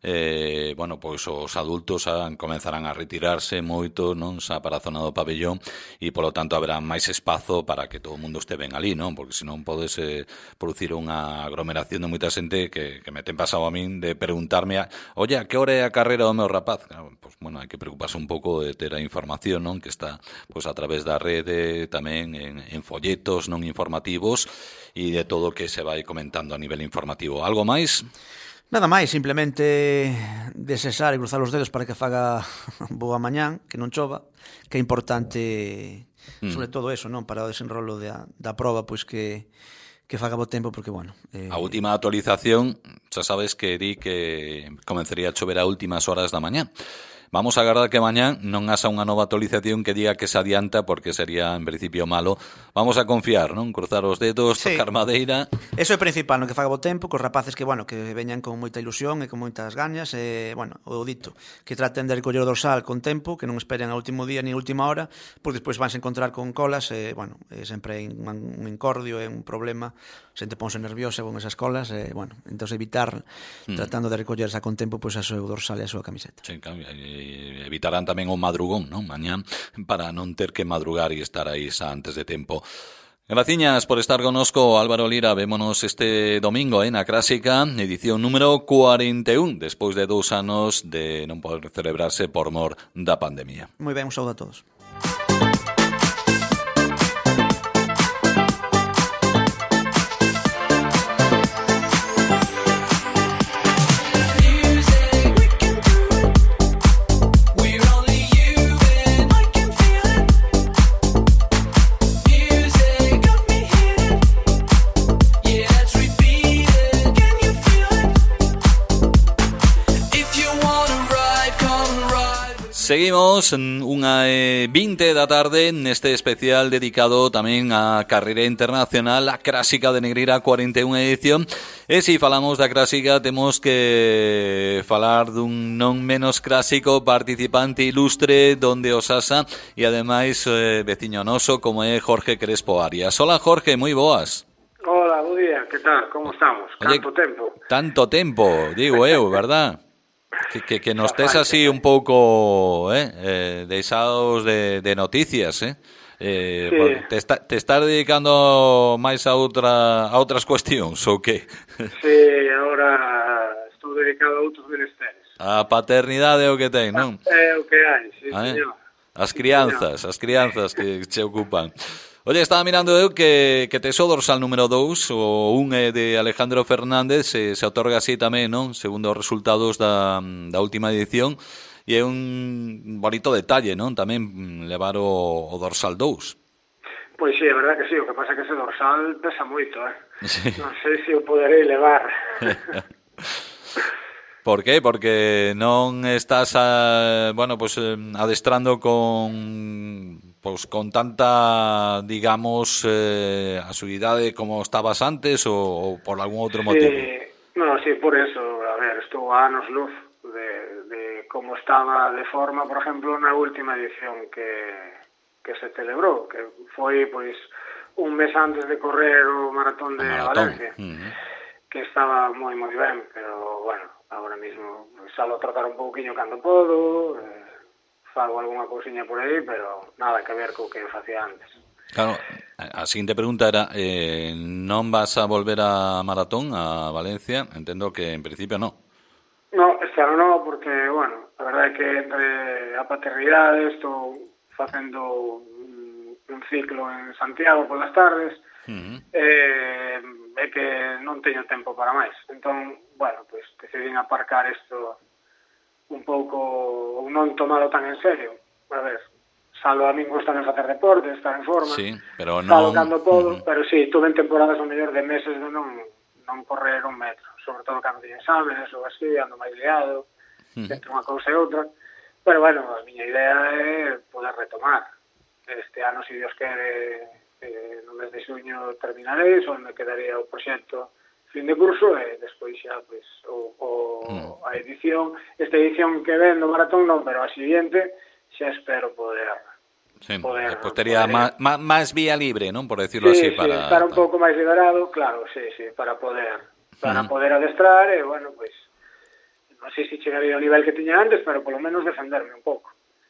eh, bueno, pois os adultos xa comenzarán a retirarse moito, non, xa para a zona do pabellón, e polo tanto haberá máis espazo para que todo o mundo este ben ali, non? Porque senón podes eh, producir unha aglomeración de moita xente que, que me ten pasado a min de preguntarme, a, oye, a que hora é a carreira do meu rapaz? Claro, pois, bueno, hai que preocuparse un pouco de ter a información, non? Que está, pois, a través da rede, tamén en, en folletos non informativos, e de todo o que se vai comentando a nivel informativo. Algo máis? Nada máis, simplemente desexar e cruzar os dedos para que faga boa mañán, que non chova, que é importante, mm. sobre todo eso, non, para o desenrolo da, da proba, pois que que faga bo tempo, porque, bueno... Eh... A última actualización, xa sabes que di que comenzaría a chover a últimas horas da mañá. Vamos a agardar que mañá non haxa unha nova actualización que diga que se adianta, porque sería en principio malo. Vamos a confiar, non? Cruzar os dedos, sí. Tocar madeira. Eso é principal, non? Que faga bo tempo, cos rapaces que, bueno, que veñan con moita ilusión e con moitas gañas, e, bueno, o dito, que traten de recoller o dorsal con tempo, que non esperen ao último día ni a última hora, pois despois vanse encontrar con colas, e, bueno, e sempre hai un, un encordio, é un problema, xente ponse nerviosa con esas colas, e, bueno, entón evitar, mm. tratando de recollerse con tempo, pois a súa dorsal e a súa camiseta. Sí, claro, e evitarán tamén o madrugón, non? Mañá, para non ter que madrugar e estar aí xa antes de tempo. Graciñas por estar connosco, Álvaro Lira. Vémonos este domingo eh, na Clásica, edición número cuarenta e un, despois de dous anos de non poder celebrarse por mor da pandemia. Moi ben, un saúdo a todos. Seguimos unha eh, vinte da tarde neste especial dedicado tamén á carreira internacional, a Clásica de Negreira cuarenta e unha edición. E se falamos da Clásica temos que falar dun non menos clásico participante ilustre donde os asa e ademais eh, veciño noso como é Jorge Crespo Arias. Hola Jorge, moi boas. Hola, bo día, que tal? Como estamos? Oye, Tanto tempo. Tanto tempo, digo eu, verdad? Que, que, que nos tes así un pouco eh, eh, deixados de, de noticias, eh? Eh, sí. te, está, te estás dedicando máis a outra a outras cuestións ou que? Sí, agora estou dedicado a outros menesteres. A paternidade é o que ten, non? É o que hai, sí, ah, señor. As crianzas, as crianzas que se ocupan. Oye, estaba mirando eu que, que tes o dorsal número dous, o un é de Alejandro Fernández, se, se otorga así tamén, non? Segundo os resultados da, da última edición, e é un bonito detalle, non? Tamén levar o, o dorsal dous. Pois sí, é verdad que sí, o que pasa é que ese dorsal pesa moito, eh? Sí. Non sei se o poderei levar. Por qué? Porque non estás a, bueno, pues, adestrando con pues, con tanta, digamos, eh, asiduidade como estabas antes ou, ou por algún outro motivo? Sí, no, sí, por eso, a ver, estou a anos luz de, de como estaba de forma, por exemplo, na última edición que, que se celebrou, que foi, pois, un mes antes de correr o maratón de o maratón. Valencia, uh-huh. Que estaba moi, moi ben, pero, bueno, agora mesmo salo a tratar un pouquiño cando podo, eh, fago algunha cousiña por aí, pero nada que ver co que facía antes. Claro, a seguinte pregunta era, eh, non vas a volver a maratón a Valencia? Entendo que en principio non. No, este ano non, porque, bueno, a verdade é que entre a paternidade estou facendo un, un ciclo en Santiago polas tardes, uh-huh. eh, é que non teño tempo para máis. Entón, bueno, pois decidín aparcar isto un pouco, ou non tomalo tan en serio. A ver, salo a min gustame facer deporte, estar en forma, sí, pero non... salo cando podo, uh-huh. pero sí, tuve en temporadas o mellor de meses de non, non correr un metro, sobre todo cando teño exámenes ou así, ando máis liado, uh-huh. entre unha cousa e outra, pero bueno, a miña idea é poder retomar. Este ano, se Dios quere, eh, no mes de xuño terminarei, só me quedaría o proxecto fin de curso e despois xa, pois, o, o, mm. a edición, esta edición que ven no maratón non, pero a siguiente xa espero poder... Sí, poder pues tería máis, máis vía libre, non? Por decirlo sí, así, para... Sí, estar un pouco máis liberado, claro, sí, sí, para poder para mm. poder adestrar e, bueno, pois, pues, non sei se chegaría ao nivel que tiña antes, pero polo menos defenderme un pouco.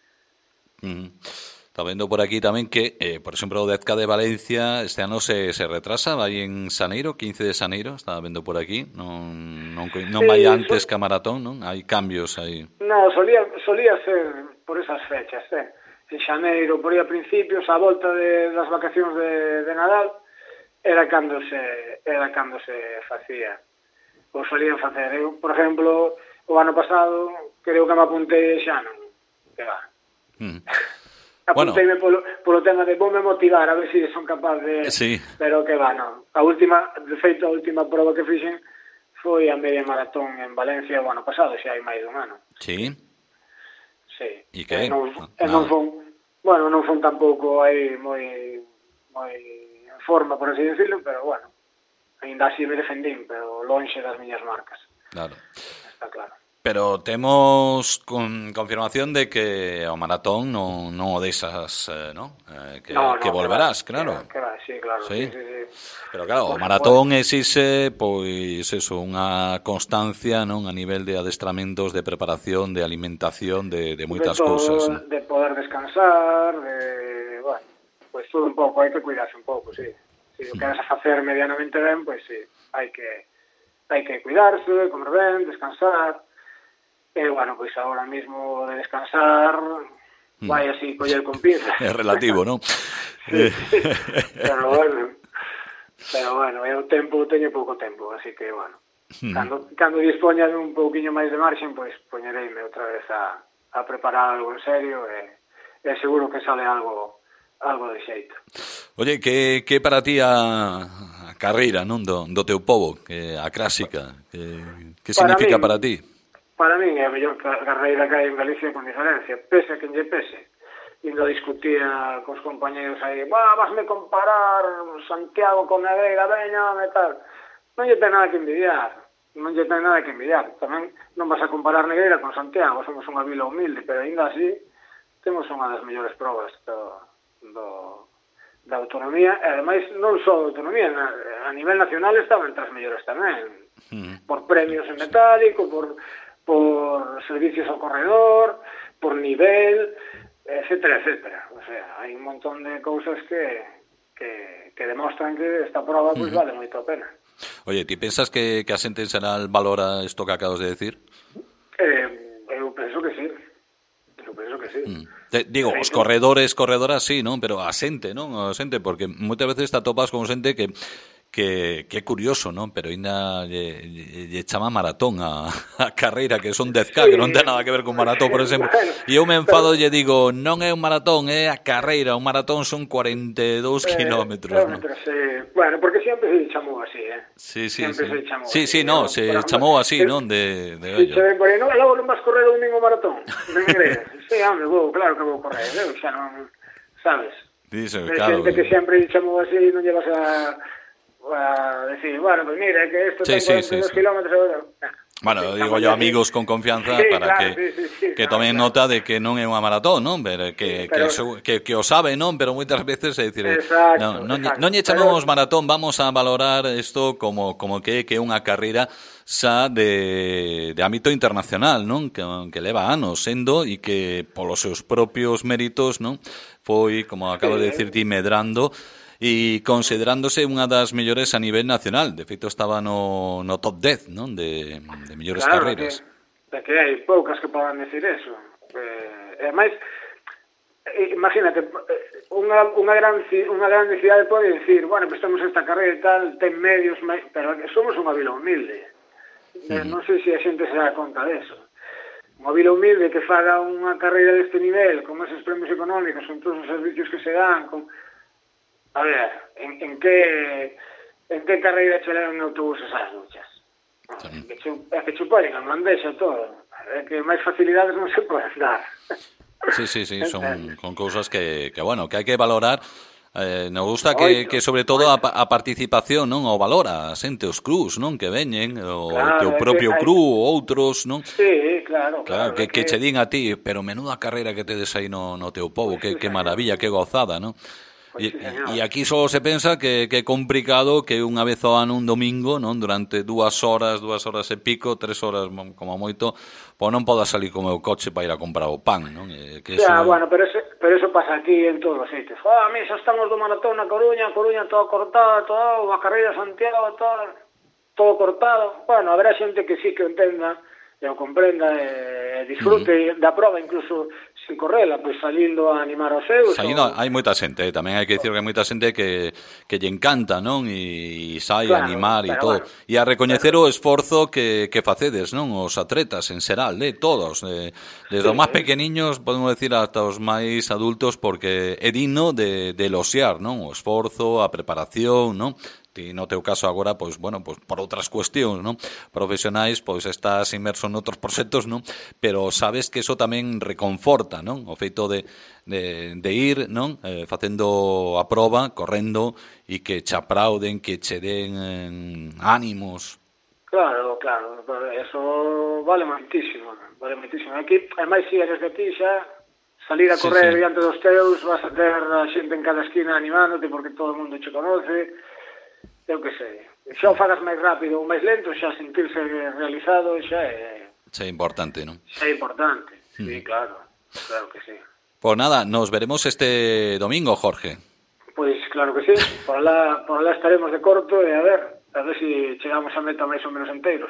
Mm. Está vendo por aquí tamén que, eh, por exemplo, o dez K de Valencia este ano se, se retrasa, vai en Xaneiro, quince de Xaneiro, estaba vendo por aquí, non, non, non sí, vai antes so... que a maratón, non? Hai cambios aí. No, solía, solía ser por esas fechas, eh? En Xaneiro, por aí a principios, a volta de, das vacacións de, de Nadal, era cando se, era cando se facía, ou solían facer. Eu, por exemplo, o ano pasado, creo que me apuntei xa non, que va. Mm. Apunteime bueno. polo, polo tema de voume motivar a ver se si son capaz de... Sí. Pero que va, non. A última, de feito, a última prova que fixen foi a media maratón en Valencia o ano pasado, xa hai máis dun ano. Sí? Sí. E que? E non, e non fon, bueno, non fon tampouco aí moi, moi en forma, por así decirlo, pero bueno, ainda así me defendín, pero lonxe das miñas marcas. Claro. Está claro. Pero temos con confirmación de que o maratón non, non o deixas, eh, ¿no? Eh, que, no, no, que volverás, que va, claro. Que va, sí, claro. Sí? Sí, sí, sí. Pero claro, pues, o maratón pues... exixe, pois, eso, unha constancia, non? A nivel de adestramentos, de preparación, de alimentación, de, de moitas cousas. ¿No? De poder descansar, de, bueno, pues todo un pouco, hai que cuidarse un pouco, sí. Se o queres facer medianamente ben, pois pues, sí, hai que, hai que cuidarse, comer ben, descansar. E, bueno, pois agora mismo de descansar vai así coller con pinzas. É relativo, non? Sí, pero bueno, pero bueno, eu tempo, teño pouco tempo, así que, bueno, cando, cando dispoña de un pouquiño máis de marxen, pois poñereime outra vez a, a preparar algo en serio e, e seguro que sale algo algo de xeito. Oye, que, que para ti a, a carreira, non, do, do teu povo, que a clásica, que, que significa para, mí, para ti? Para min é a mellor carreira que hai en Galicia con diferencia, pese a quen lle pese. Indo discutía cos compañeros aí, bah, vasme comparar Santiago con Negreira, veña, e tal. Non lle ten nada que envidiar, non lle ten nada que envidiar. Tamén non vas a comparar Negreira con Santiago, somos unha vila humilde, pero ainda así temos unha das mellores probas do, do, da autonomía, e ademais non só da autonomía, a nivel nacional estaba entre as mellores tamén, mm. por premios en metálico, por... por servicios ao corredor, por nivel, etcétera, etcétera. O sea, hai un montón de cousas que, que, que demostran que esta prova pues, uh-huh. vale moito a pena. Oye, ti pensas que, que a xente en xeral valora isto que acabas de decir? Eh, eu penso que sí. Eu penso que sí. Mm. Te, digo, os corredores, corredoras sí, non? Pero a xente, non? A xente, porque moitas veces te atopas con xente que que, que é curioso, non? Pero ainda lle, lle, lle chama maratón a, a carreira, que son dez K, sí, que non ten nada que ver con maratón, por exemplo. E eu me enfado e lle digo, non é un maratón, é a carreira. Un maratón son cuarenta e dous eh, kilómetros, non? Sí. Bueno, porque sempre se chamou así, eh? Sí, sí, sempre sí. se chamou sí, así. Sí, no, se bueno, chamou así, el, non? De, de si se ven por aí, non, logo non vas correr o domingo maratón. Non crees? Sí, hombre, vou, claro que vou correr, eu xa non, sabes? Dice, Hay claro. gente que sempre chamou así e non llevas a... a decir, bueno, pues mira, que esto sí, ten cuarenta y dos sí, sí, kilómetros... Sí. Bueno, sí, digo yo amigos con confianza sí, para claro, que, sí, sí, sí, que claro, tomen claro. nota de que non é unha maratón, non? Pero que, pero, que, que, que o sabe, non? Pero moitas veces é dicir, exacto, non, non, exacto, non lle chamamos pero... maratón, vamos a valorar isto como, como que que é unha carreira xa de, de ámbito internacional, non? Que, que leva anos sendo e que polos seus propios méritos, non? Foi, como acabo sí, de decir, ti, medrando e considerándose unha das mellores a nivel nacional. De feito, estaba no, no top dez, non? De, de mellores claro, carreiras. Que, que hai poucas que podan decir eso. Eh, e máis, imagínate, unha, unha, gran, unha grande cidade pode dicir, bueno, pues temos esta carreira e tal, ten medios, pero somos unha vila humilde. Mm. Non sei se a xente se dá conta deso. Unha vila humilde que faga unha carreira deste nivel, con esos premios económicos, con todos os servicios que se dan, con... A ver, en, en que en que carreira che levan autobuses ás duchas? Sí. É que, chup, que chuporen a mandexa todo. É que máis facilidades non se poden dar. Sí, sí, sí, son, son cousas que, que, bueno, que hai que valorar. Eh, nos gusta que, que sobre todo a, a participación, non? O valora a xente, os crus, non? Que veñen, o claro, que o propio que hai... cru, outros, non? Sí, claro. Claro, claro que, que... que che din a ti, pero menuda carreira que tedes aí no, no teu pobo, que, sí, que maravilla, que gozada, non? Pues E, sí, e aquí só se pensa que, que é complicado que unha vez ao ano un domingo, non, durante dúas horas, dúas horas e pico, tres horas como moito, pois non poda salir co meu coche para ir a comprar o pan, non? E que ya, eso... bueno, pero, ese, pero eso pasa aquí en todos os sitios. Ah, a mí xa estamos do maratón na Coruña, Coruña toda cortada, todo, a carreira de Santiago, todo, todo cortado. Bueno, haberá xente que sí que o entenda e o comprenda e disfrute uh-huh. da prova, incluso sin correla, pois pues, salindo a animar aos seus. Salindo, o... hai moita xente, eh? Tamén hai que dicir que hai moita xente que, que lle encanta, non? E, e sai claro, a animar e todo. Bueno, e a recoñecer pero... o esforzo que, que facedes, non? Os atletas en xeral, de todos, de, desde sí, os máis pequeniños, podemos decir, hasta os máis adultos, porque é digno de, de eloxiar, non? O esforzo, a preparación, non? E no teu caso agora, pois, bueno, pois por outras cuestións, non? Profesionais, pois estás inmerso en outros proxectos, non? Pero sabes que eso tamén reconforta, non? O feito de, de, de ir, non? Eh, facendo a proba, correndo, e que che aplauden, que che den eh, ánimos. Claro, claro, eso vale moitísimo, vale moitísimo. Aquí, ademais, si eres de ti xa, salir a correr sí, sí. diante dos teus, vas a ter a xente en cada esquina animándote porque todo o mundo che conoce. Eu que sei, xa o fagas máis rápido ou máis lento, xa sentirse realizado xa é... Xa é importante, non? Xa é importante, mm. sí, claro, claro que sí. Pues nada, nos veremos este domingo, Jorge. Pois claro que sí, por lá, por lá estaremos de corto e a ver, a ver se si chegamos a meta máis ou menos enteiros.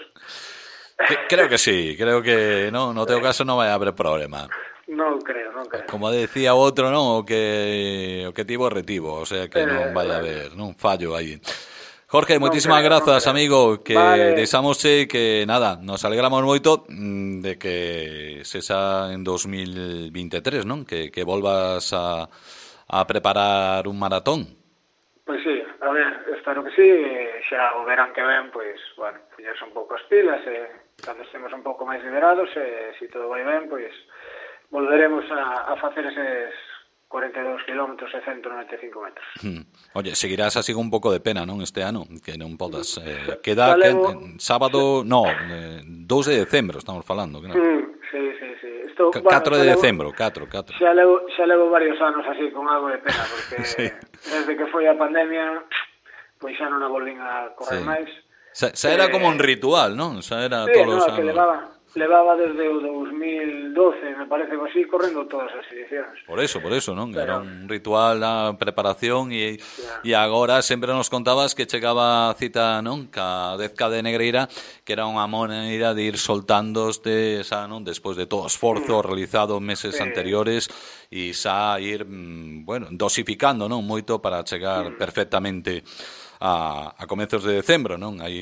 Creo que sí, creo que no, no teu caso non vai haber problema. Non creo, non creo. Como decía outro, non, o que o que tivo retivo, o sea que eh, non vai haber, non, fallo aí. Jorge, moitísimas no grazas, no amigo, que vale. Deixámosche que, nada, nos alegramos moito de que sexa en dos mil veintitrés, non? Que, que volvas a, a preparar un maratón. Pois sí, a ver, espero que sí, xa o verán que ven, pois, bueno, poñerse un pouco as pilas, e cando estemos un pouco máis liberados, e se todo vai ben, pois, volveremos a, a facer eses cuarenta e dous kilómetros e ciento noventa e cinco metros. Hmm. Oye, seguirás así con un pouco de pena, non, este ano, que non podas. Eh, queda que, en, sábado, no, eh, dous de decembro estamos falando, que non? Mm, sí, sí, sí. Esto, C- bueno, catro de decembro, catro, catro. Xa levo, xa levo varios anos así con algo de pena, porque sí. desde que foi a pandemia, pois xa non a volvín a correr sí. máis. Xa, xa era eh, como un ritual, non? Xa era sí, todos no, os anos. Que levaba, levaba desde o dos mil doce, me parece que así, correndo todas as edicións. Por eso, por eso, non? Pero... Era un ritual, a preparación e yeah. e agora sempre nos contabas que chegaba a cita, non? Ca Dezca de Negreira, que era unha maneira de ir soltándoste, xa, non? Despois de todo o esforzo mm. realizado meses sí. anteriores e xa ir, bueno, dosificando, non? Moito para chegar mm. perfectamente a, a comezos de decembro, non? Aí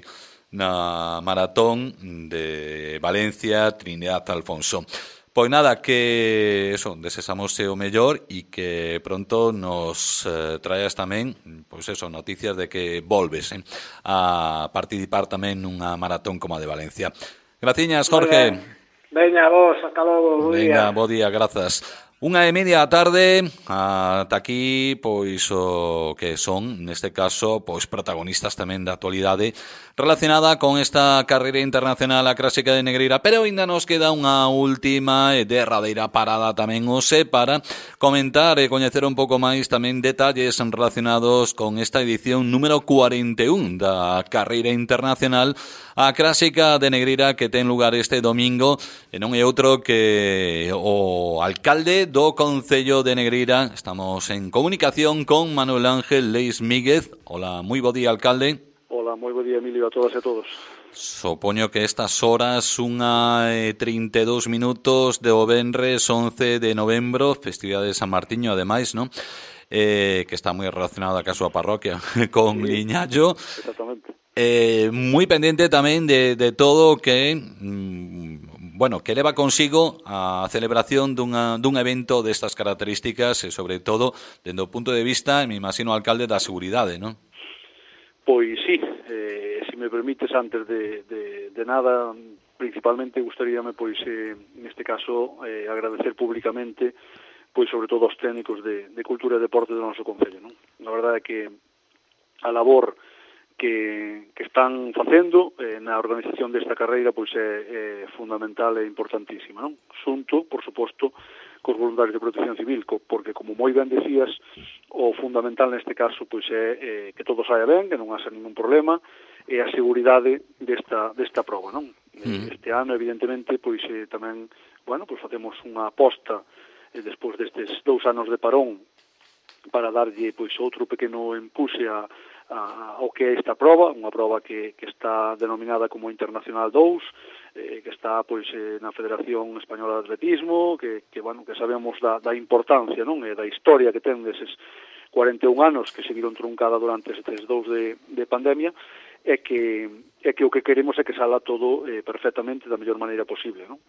na maratón de Valencia, Trinidad Alfonso. Pois nada, que eso, desexamos o mellor e que pronto nos eh, traes tamén, pois eso, noticias de que volves eh, a participar tamén nunha maratón como a de Valencia. Graciñas, Jorge. Veña, vos, hasta logo, bo Venga, día. bo día, grazas. Unha e media da tarde, ata aquí, pois, o que son, neste caso, pois, protagonistas tamén da actualidade relacionada con esta carreira internacional a Clásica de Negreira, pero ainda nos queda unha última e derradeira parada tamén, ose, para comentar e coñecer un pouco máis tamén detalles relacionados con esta edición número cuarenta e un da carreira internacional a Clásica de Negreira, que ten lugar este domingo, e non é outro que o alcalde do Concello de Negreira. Estamos en comunicación con Manuel Ángel Leis Míguez. Hola, moi bo día, alcalde. Hola, moi bo día, Emilio, a todas e todos. Supoño que estas horas, unha e trinta e dous minutos de o venres once de novembro, festividade de San Martiño, ademais, non? Eh, que está moi relacionada ca súa parroquia con sí, Liñallo. Exactamente. Eh, moi pendiente tamén de, de todo que mm, bueno, que leva consigo a celebración dunha, dun evento destas características e sobre todo dende o punto de vista, me imagino, alcalde, da seguridade, non? Pois sí, eh, se me permites, antes de, de, de nada, principalmente gustaríame, pois, eh, neste caso, eh, agradecer públicamente, pois, sobre todo aos técnicos de, de Cultura e Deporte do noso Concello, non? A verdade é que a labor que, que están facendo eh, na organización desta carreira, pois, é, é fundamental e importantísima, non? Xunto, por suposto, cos voluntarios de Protección Civil, porque, como moi ben decías, o fundamental neste caso pois é eh, que todo saia ben, que non haxa ningún problema, e a seguridade desta, desta proba, non? Mm. Este ano, evidentemente, pois eh, tamén, bueno, pois facemos unha aposta eh, despois destes dous anos de parón para darlle pois outro pequeno empuse a, a, ao que é esta proba, unha proba que, que está denominada como Internacional dous, eh, que está pois eh, na Federación Española de Atletismo, que, que, bueno, que sabemos da, da importancia, non? E da historia que ten deses cuarenta e un anos que se viron truncada durante estes dous de, de pandemia, é que é que o que queremos é que sala todo eh, perfectamente da mellor maneira posible, non?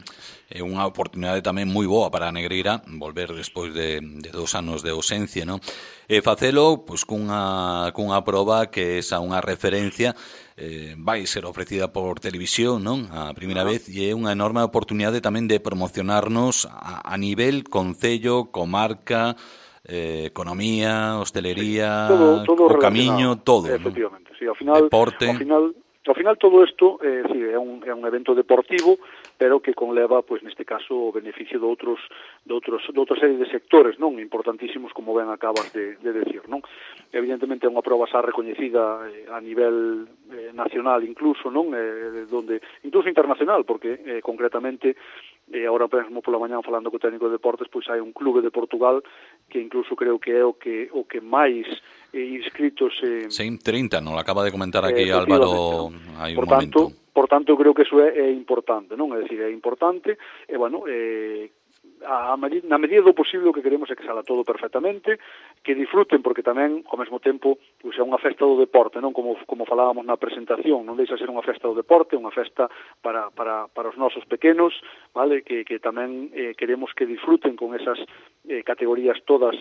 É unha oportunidade tamén moi boa para a Negreira volver despois de, de dos anos de ausencia, non? E facelo pois cunha, cunha proba que é unha referencia, eh, vai ser ofrecida por televisión, non? A primeira ah. vez, e é unha enorme oportunidade tamén de promocionarnos a, a nivel concello, comarca, eh, economía, hostelería, todo, todo o camiño, todo, efectivamente, ¿no? Sí, ao final, deporte. Ao final, ao final todo isto eh, sí, é, un, é un evento deportivo, pero que conleva, pois, neste caso, o beneficio de outros, de outros, de outra serie de sectores, non, importantísimos, como ben acabas de, de decir, non? Evidentemente é unha proba xa recoñecida eh, a nivel eh, nacional incluso, non, eh, donde incluso internacional, porque eh, concretamente e agora mesmo pola mañá falando co técnico de deportes, pois hai un clube de Portugal que incluso creo que é o que o que máis eh, inscritos eh, sí, trinta, non lo acaba de comentar aquí eh, Álvaro hai un por tanto, momento. Por tanto, eu creo que eso é, é importante, non? É dicir, é importante e, bueno, eh, a, a, na medida do posible o que queremos é que sala todo perfectamente, que disfruten, porque tamén, ao mesmo tempo, pois é unha festa do deporte, non? Como, como falábamos na presentación, non deixa ser unha festa do deporte, unha festa para, para, para os nosos pequenos, vale? Que, que tamén eh, queremos que disfruten con esas eh, categorías todas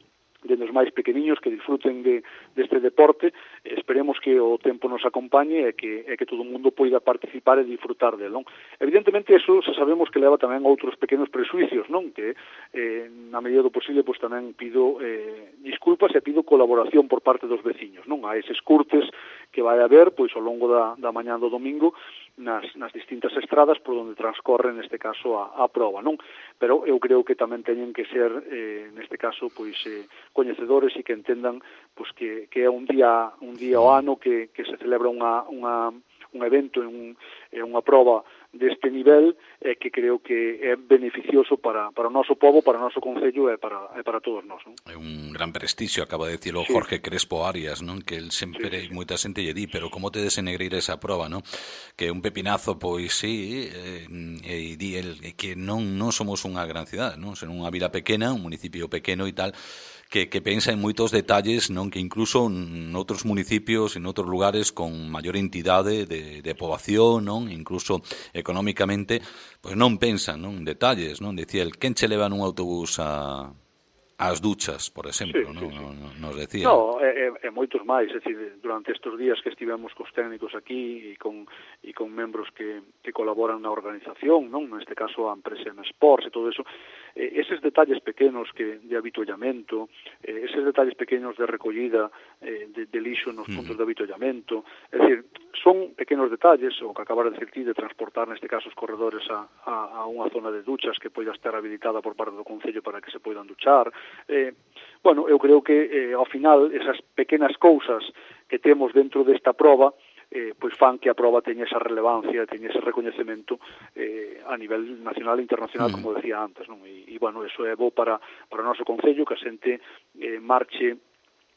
de nos máis pequeniños, que disfruten de, deste deporte. Esperemos que o tempo nos acompañe e que, e que todo o mundo poida participar e disfrutar del, non? Evidentemente, eso xa sabemos que leva tamén outros pequenos presuicios, non? Que, eh, na medida do posible, pois tamén pido eh, disculpas e pido colaboración por parte dos veciños, non? A eses curtes que vai haber, pois, ao longo da, da mañá do domingo, nas, nas distintas estradas por onde transcorre, neste caso, a, a proba, non? Pero eu creo que tamén teñen que ser, eh, neste caso, pois, eh, coñecedores e que entendan pois, que, que é un día un día ao ano que, que se celebra unha, unha, un evento, un, unha proba deste nivel e que creo que é beneficioso para, para o noso povo, para o noso concello e para, e para todos nós, non? É un gran prestixio, acaba de dicirlo sí. Jorge Crespo Arias, non? Que el sempre, sí, sí. moita xente lle di, pero como te desenegreira esa proba, non? Que é un pepinazo, pois sí, eh, e di el que non, non somos unha gran cidade, non? Sen unha vila pequena, un municipio pequeno e tal, que, que pensa en moitos detalles, non? Que incluso noutros municipios, en outros lugares con maior entidade de, de poboación, non? Incluso económicamente, pois non pensan, non? Detalles, non? Decía el, quen che leva nun autobús a as duchas, por exemplo, sí, non? Sí, sí. Nos decía. No, e, e moitos máis, é dicir, durante estes días que estivemos cos técnicos aquí e con e con membros que, que colaboran na organización, non? Neste caso a empresa en Sports e todo eso, eh, eses detalles pequenos que de habitollamento, eh, eses detalles pequenos de recollida eh, de, de lixo nos puntos mm. de habitollamento, é dicir, son pequenos detalles, o que acabas de decir ti, de transportar neste caso os corredores a, a, a unha zona de duchas que poida estar habilitada por parte do Concello para que se poidan duchar. Eh, bueno, eu creo que eh, ao final esas pequenas cousas que temos dentro desta proba eh, pois fan que a proba teña esa relevancia, teña ese recoñecemento eh, a nivel nacional e internacional, mm. como decía antes, non? E, e bueno, eso é bo para, para o noso Concello, que a xente eh, marche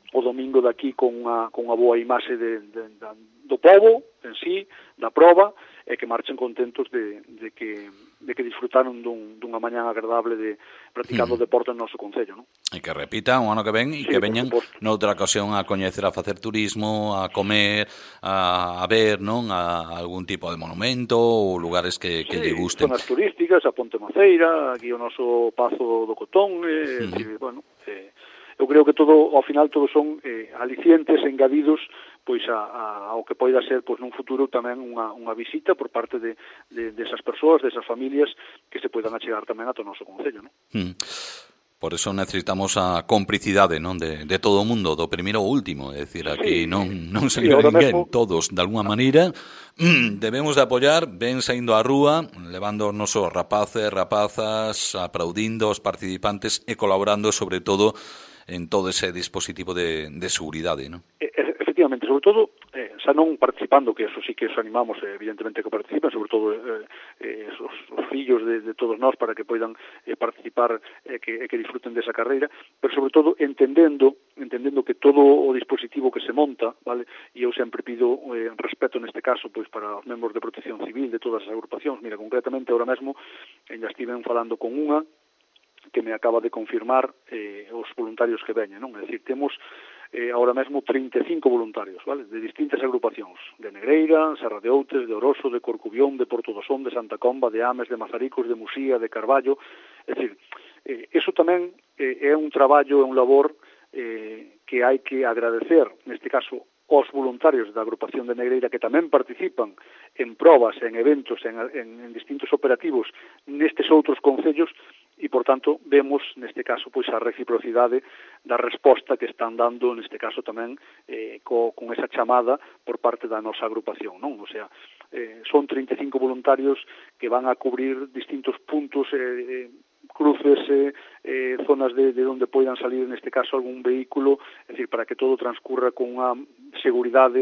o domingo daqui con unha, con unha boa imaxe de, de, de, do pobo en sí, da proba, e que marchen contentos de, de que de que disfrutaron dun, dunha mañá agradable de practicando mm. deporte no noso concello, non? E que repitan o ano que ven e sí, que veñan noutra ocasión a coñecer, a facer turismo, a comer, a, a ver, non, a algún tipo de monumento ou lugares que, que sí, lle gusten. Zonas turísticas, a Ponte Maceira, aquí o noso Pazo do Cotón, eh, mm. decir, bueno, eh, eu creo que todo, ao final, todos son eh, alicientes, engadidos, pois a, a, ao que poida ser pois nun futuro tamén unha, unha visita por parte de, de, de esas persoas, de esas familias que se poidan achegar tamén a todo o noso concello, non? Mm. Por eso necesitamos a complicidade, non, de, de todo o mundo, do primeiro ao último, é dicir, aquí sí, non non se sí, ninguén, mesmo... todos, de alguna maneira, debemos de apoiar, ven saindo á rúa, levando os nosos rapaces, rapazas, aplaudindo os participantes e colaborando, sobre todo, en todo ese dispositivo de, de seguridade, non? Efectivamente, sobre todo, eh, xa non participando, que eso sí que os animamos, eh, evidentemente, que participen, sobre todo eh, eh, os, os fillos de, de todos nós para que poidan eh, participar e eh, que, eh, que disfruten desa carreira, pero sobre todo entendendo entendendo que todo o dispositivo que se monta, vale, e eu sempre pido eh, respeto neste caso pois para os membros de Protección Civil de todas as agrupacións. Mira, concretamente, ahora mesmo, já estiven falando con unha que me acaba de confirmar eh, os voluntarios que veñen, non? É dicir, temos eh, ahora mesmo trinta e cinco voluntarios, vale? De distintas agrupacións, de Negreira, Serra de Outes, de Oroso, de Corcubión, de Porto do Son, de Santa Comba, de Ames, de Mazaricos, de Musía, de Carballo. É dicir, eh, eso tamén eh, é un traballo, é un labor eh, que hai que agradecer, neste caso, os voluntarios da agrupación de Negreira que tamén participan en probas, en eventos, en, en, en distintos operativos nestes outros concellos e, por tanto, vemos, neste caso, pois a reciprocidade da resposta que están dando, neste caso tamén, eh, co, con esa chamada por parte da nosa agrupación, non? O sea, eh, son trinta e cinco voluntarios que van a cubrir distintos puntos eh, eh, cruces, eh, eh, zonas de, de onde poidan salir, neste caso, algún vehículo, é dicir, para que todo transcurra con unha seguridade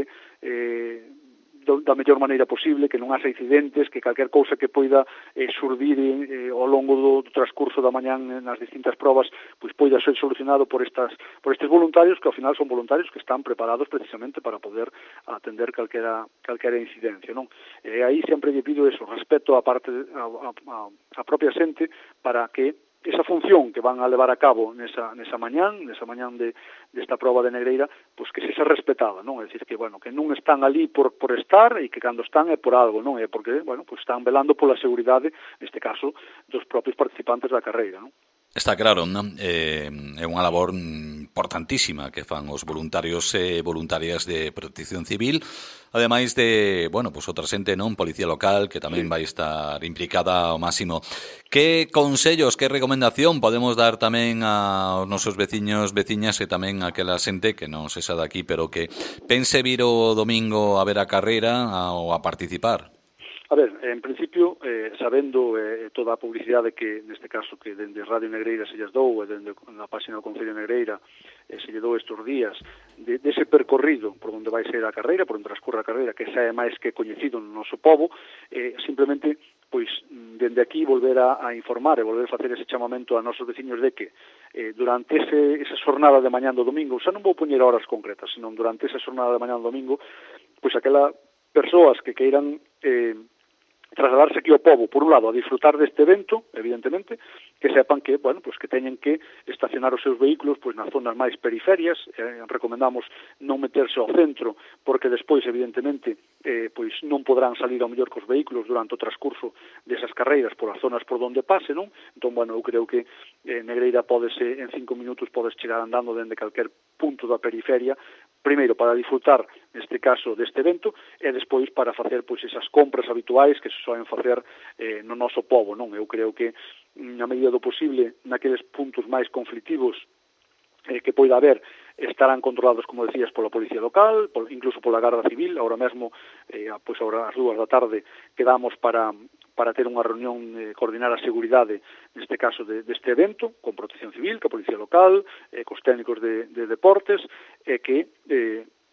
eh, do, da mellor maneira posible, que non haxa incidentes, que calquer cousa que poida eh, surdir eh, ao longo do, do transcurso da mañán nas distintas probas, pois poida ser solucionado por estas por estes voluntarios, que ao final son voluntarios que están preparados precisamente para poder atender calquera, calquera incidencia, non? E aí sempre lle pido eso, respeto a parte a, a, a propia xente para que esa función que van a levar a cabo nesa, nesa mañán, nesa mañán de, desta proba de Negreira, pois que se xa respetada, non? É dicir, que, bueno, que non están ali por, por estar e que cando están é por algo, non? É porque, bueno, pois están velando pola seguridade, neste caso, dos propios participantes da carreira, non? Está claro, non? Eh, é unha labor importantísima que fan os voluntarios e voluntarias de Protección Civil, ademais de, bueno, pues outra xente, non? Policía local, que tamén vai estar implicada ao máximo. Que consellos, que recomendación podemos dar tamén aos nosos veciños, veciñas e tamén a aquela xente que non se xa daqui, pero que pense vir o domingo a ver a carreira ou a participar? A ver, en principio, eh, sabendo eh, toda a publicidade que, neste caso, que dende Radio Negreira se lles dou, e dende na página do Concello Negreira eh, se lle dou estes días, de, dese percorrido por onde vai ser a carreira, por onde transcurre a carreira, que xa é máis que coñecido no noso pobo, eh, simplemente, pois, dende aquí volver a, a informar e volver a facer ese chamamento a nosos veciños de que eh, durante ese, esa xornada de mañán do domingo, xa non vou poñer horas concretas, senón durante esa xornada de mañán do domingo, pois aquela persoas que queiran eh, trasladarse aquí ao pobo, por un lado, a disfrutar deste evento, evidentemente, que sepan que, bueno, pues que teñen que estacionar os seus vehículos pois nas zonas máis periferias, eh, recomendamos non meterse ao centro, porque despois, evidentemente, eh, pois non podrán salir ao mellor cos vehículos durante o transcurso desas carreiras por as zonas por onde pase, non? Entón, bueno, eu creo que eh, Negreira podese, en cinco minutos, podes chegar andando dende calquer punto da periferia, primeiro para disfrutar, neste caso, deste evento, e despois para facer pois esas compras habituais que se soen facer eh, no noso pobo, non? Eu creo que, na medida do posible, naqueles puntos máis conflictivos eh, que poida haber, estarán controlados, como decías, pola Policía Local, por, incluso pola Garda Civil. Ahora mesmo, eh, pois agora as dúas da tarde, quedamos para para ter unha reunión, eh, coordinar a seguridade, neste caso, de, deste evento, con Protección Civil, con a Policía Local, eh, cos técnicos de, de deportes, e eh, que, eh,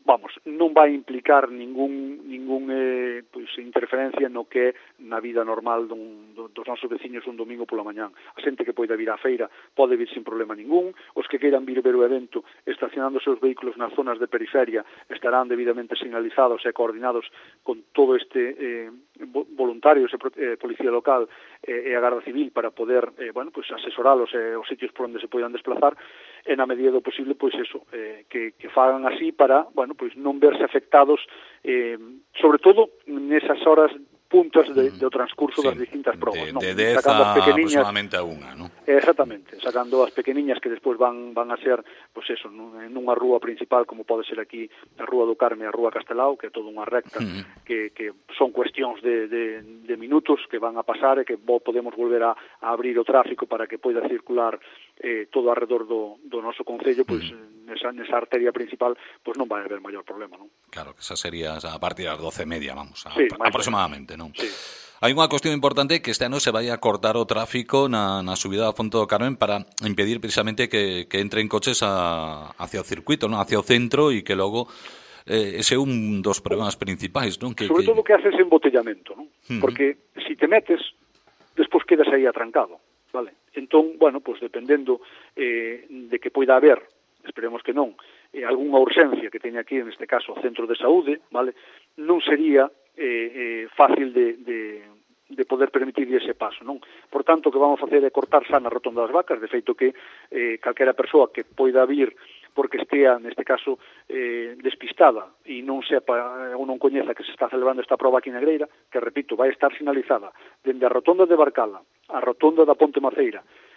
vamos, non vai implicar ningún ningún eh, pois, interferencia no que é na vida normal dun, dos nosos veciños un domingo pola mañán. A xente que poida vir á feira pode vir sin problema ningún, os que queiran vir ver o evento estacionando os seus vehículos nas zonas de periferia estarán debidamente sinalizados e coordinados con todo este eh, voluntarios e eh, policía local eh, e a Garda Civil para poder eh, bueno, pues asesoralos e eh, os sitios por onde se poidan desplazar, e na medida do posible pois eso, eh, que, que fagan así para, bueno, pois non verse afectados eh, sobre todo nesas horas puntas de, do transcurso sí, das distintas probas, de, non? De dez a aproximadamente a unha, non? Exactamente, sacando as pequeniñas que despois van van a ser, pois eso, en unha rúa principal como pode ser aquí a Rúa do Carme, a Rúa Castelao, que é toda unha recta, uh-huh. que, que son cuestións de, de, de minutos que van a pasar e que podemos volver a, a abrir o tráfico para que poida circular eh, todo alrededor do, do noso concello, pois uh-huh. nesa, nesa arteria principal, pois non vai haber maior problema, non? Claro, que esa sería a partir das doce e media, vamos, a, sí, aproximadamente, non? Sí. Hai unha cuestión importante que este ano se vai a cortar o tráfico na, na subida a Fonte do Carmen para impedir precisamente que, que entren coches a, hacia o circuito, non? Hacia o centro, e que logo eh, ese é un dos problemas principais, non? Que, Sobre que... todo que haces embotellamento, non? Uh-huh. Porque si te metes, despois quedas aí atrancado, vale? Entón, bueno, pues dependendo eh, de que poida haber, esperemos que non, eh, algunha urxencia que teña aquí, neste caso, o centro de saúde, vale? Non sería eh, eh, fácil de, de, de poder permitir ese paso, non? Por tanto, o que vamos a facer é cortar xa na Rotonda das Vacas, de feito que eh, calquera persoa que poida vir porque estea, neste caso, eh, despistada e non sepa ou non coñeza que se está celebrando esta proba aquí na Negreira, que, repito, vai estar sinalizada dende a Rotonda de Barcala, a Rotonda da Ponte Maceira,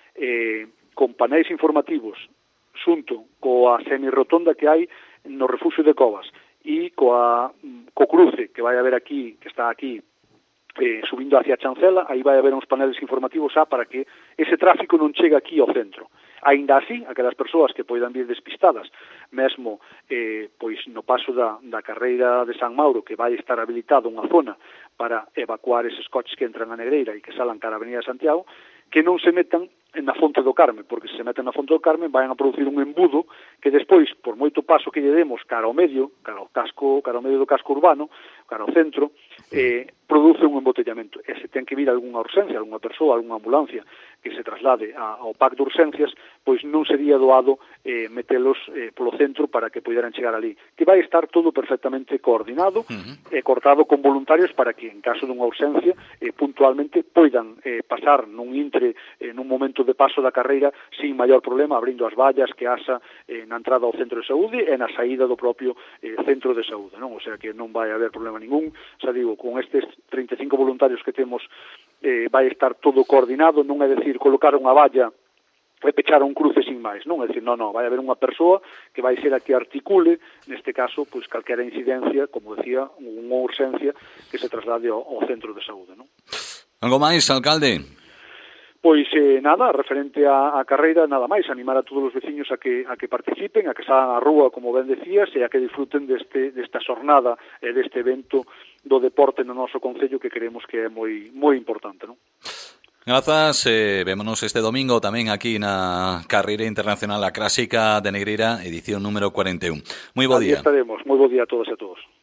eh, con panéis informativos, xunto coa semirotonda que hai no Refuxio de Covas, e coa, co cruce que vai haber aquí, que está aquí, eh, subindo hacia Chancela, aí vai haber uns paneles informativos xa para que ese tráfico non chegue aquí ao centro. Ainda así, aquelas persoas que poidan vir despistadas, mesmo eh, pois no paso da, da carreira de San Mauro, que vai estar habilitado unha zona para evacuar eses coches que entran a Negreira e que salan cara a Avenida de Santiago, que non se metan na Fonte do Carme, porque se se meten na Fonte do Carme vayan a producir un embudo que despois, por moito paso que lle demos cara ao medio, cara ao casco, cara ao medio do casco urbano, cara ao centro, eh, produce un embotellamento. E se ten que vir algunha urxencia, algunha persoa, algunha ambulancia que se traslade a, ao P A C de urxencias, pois non sería doado eh, metelos eh, polo centro para que poideran chegar ali. Que vai estar todo perfectamente coordinado uh-huh. e cortado con voluntarios para que, en caso dunha urxencia, eh, puntualmente poidan eh, pasar nun intre, eh, nun momento de paso da carreira sin maior problema, abrindo as vallas que asa eh, na entrada ao centro de saúde e na saída do propio eh, centro de saúde, non? O sea que non vai haber problema ningún, xa digo, con estes trinta e cinco voluntarios que temos eh, vai estar todo coordinado, non é decir colocar unha valla e pechar un cruce sin máis, non? É dicir, non, non, vai haber unha persoa que vai ser a que articule, neste caso, pois calquera incidencia, como decía, unha urxencia que se traslade ao, ao centro de saúde, non? Algo máis, alcalde? Pois eh, nada, referente á, á carreira, nada máis, animar a todos os veciños a que a que participen, a que salgan á rúa, como ben decías, e a que disfruten deste desta xornada e deste evento do deporte no noso concello que creemos que é moi moi importante, non? Grazas, eh, vémonos este domingo tamén aquí na Carreira Internacional A Clásica de Negreira, edición número cuarenta e un. Moi bo día. Aquí estaremos, moi bo día a todos e a todos.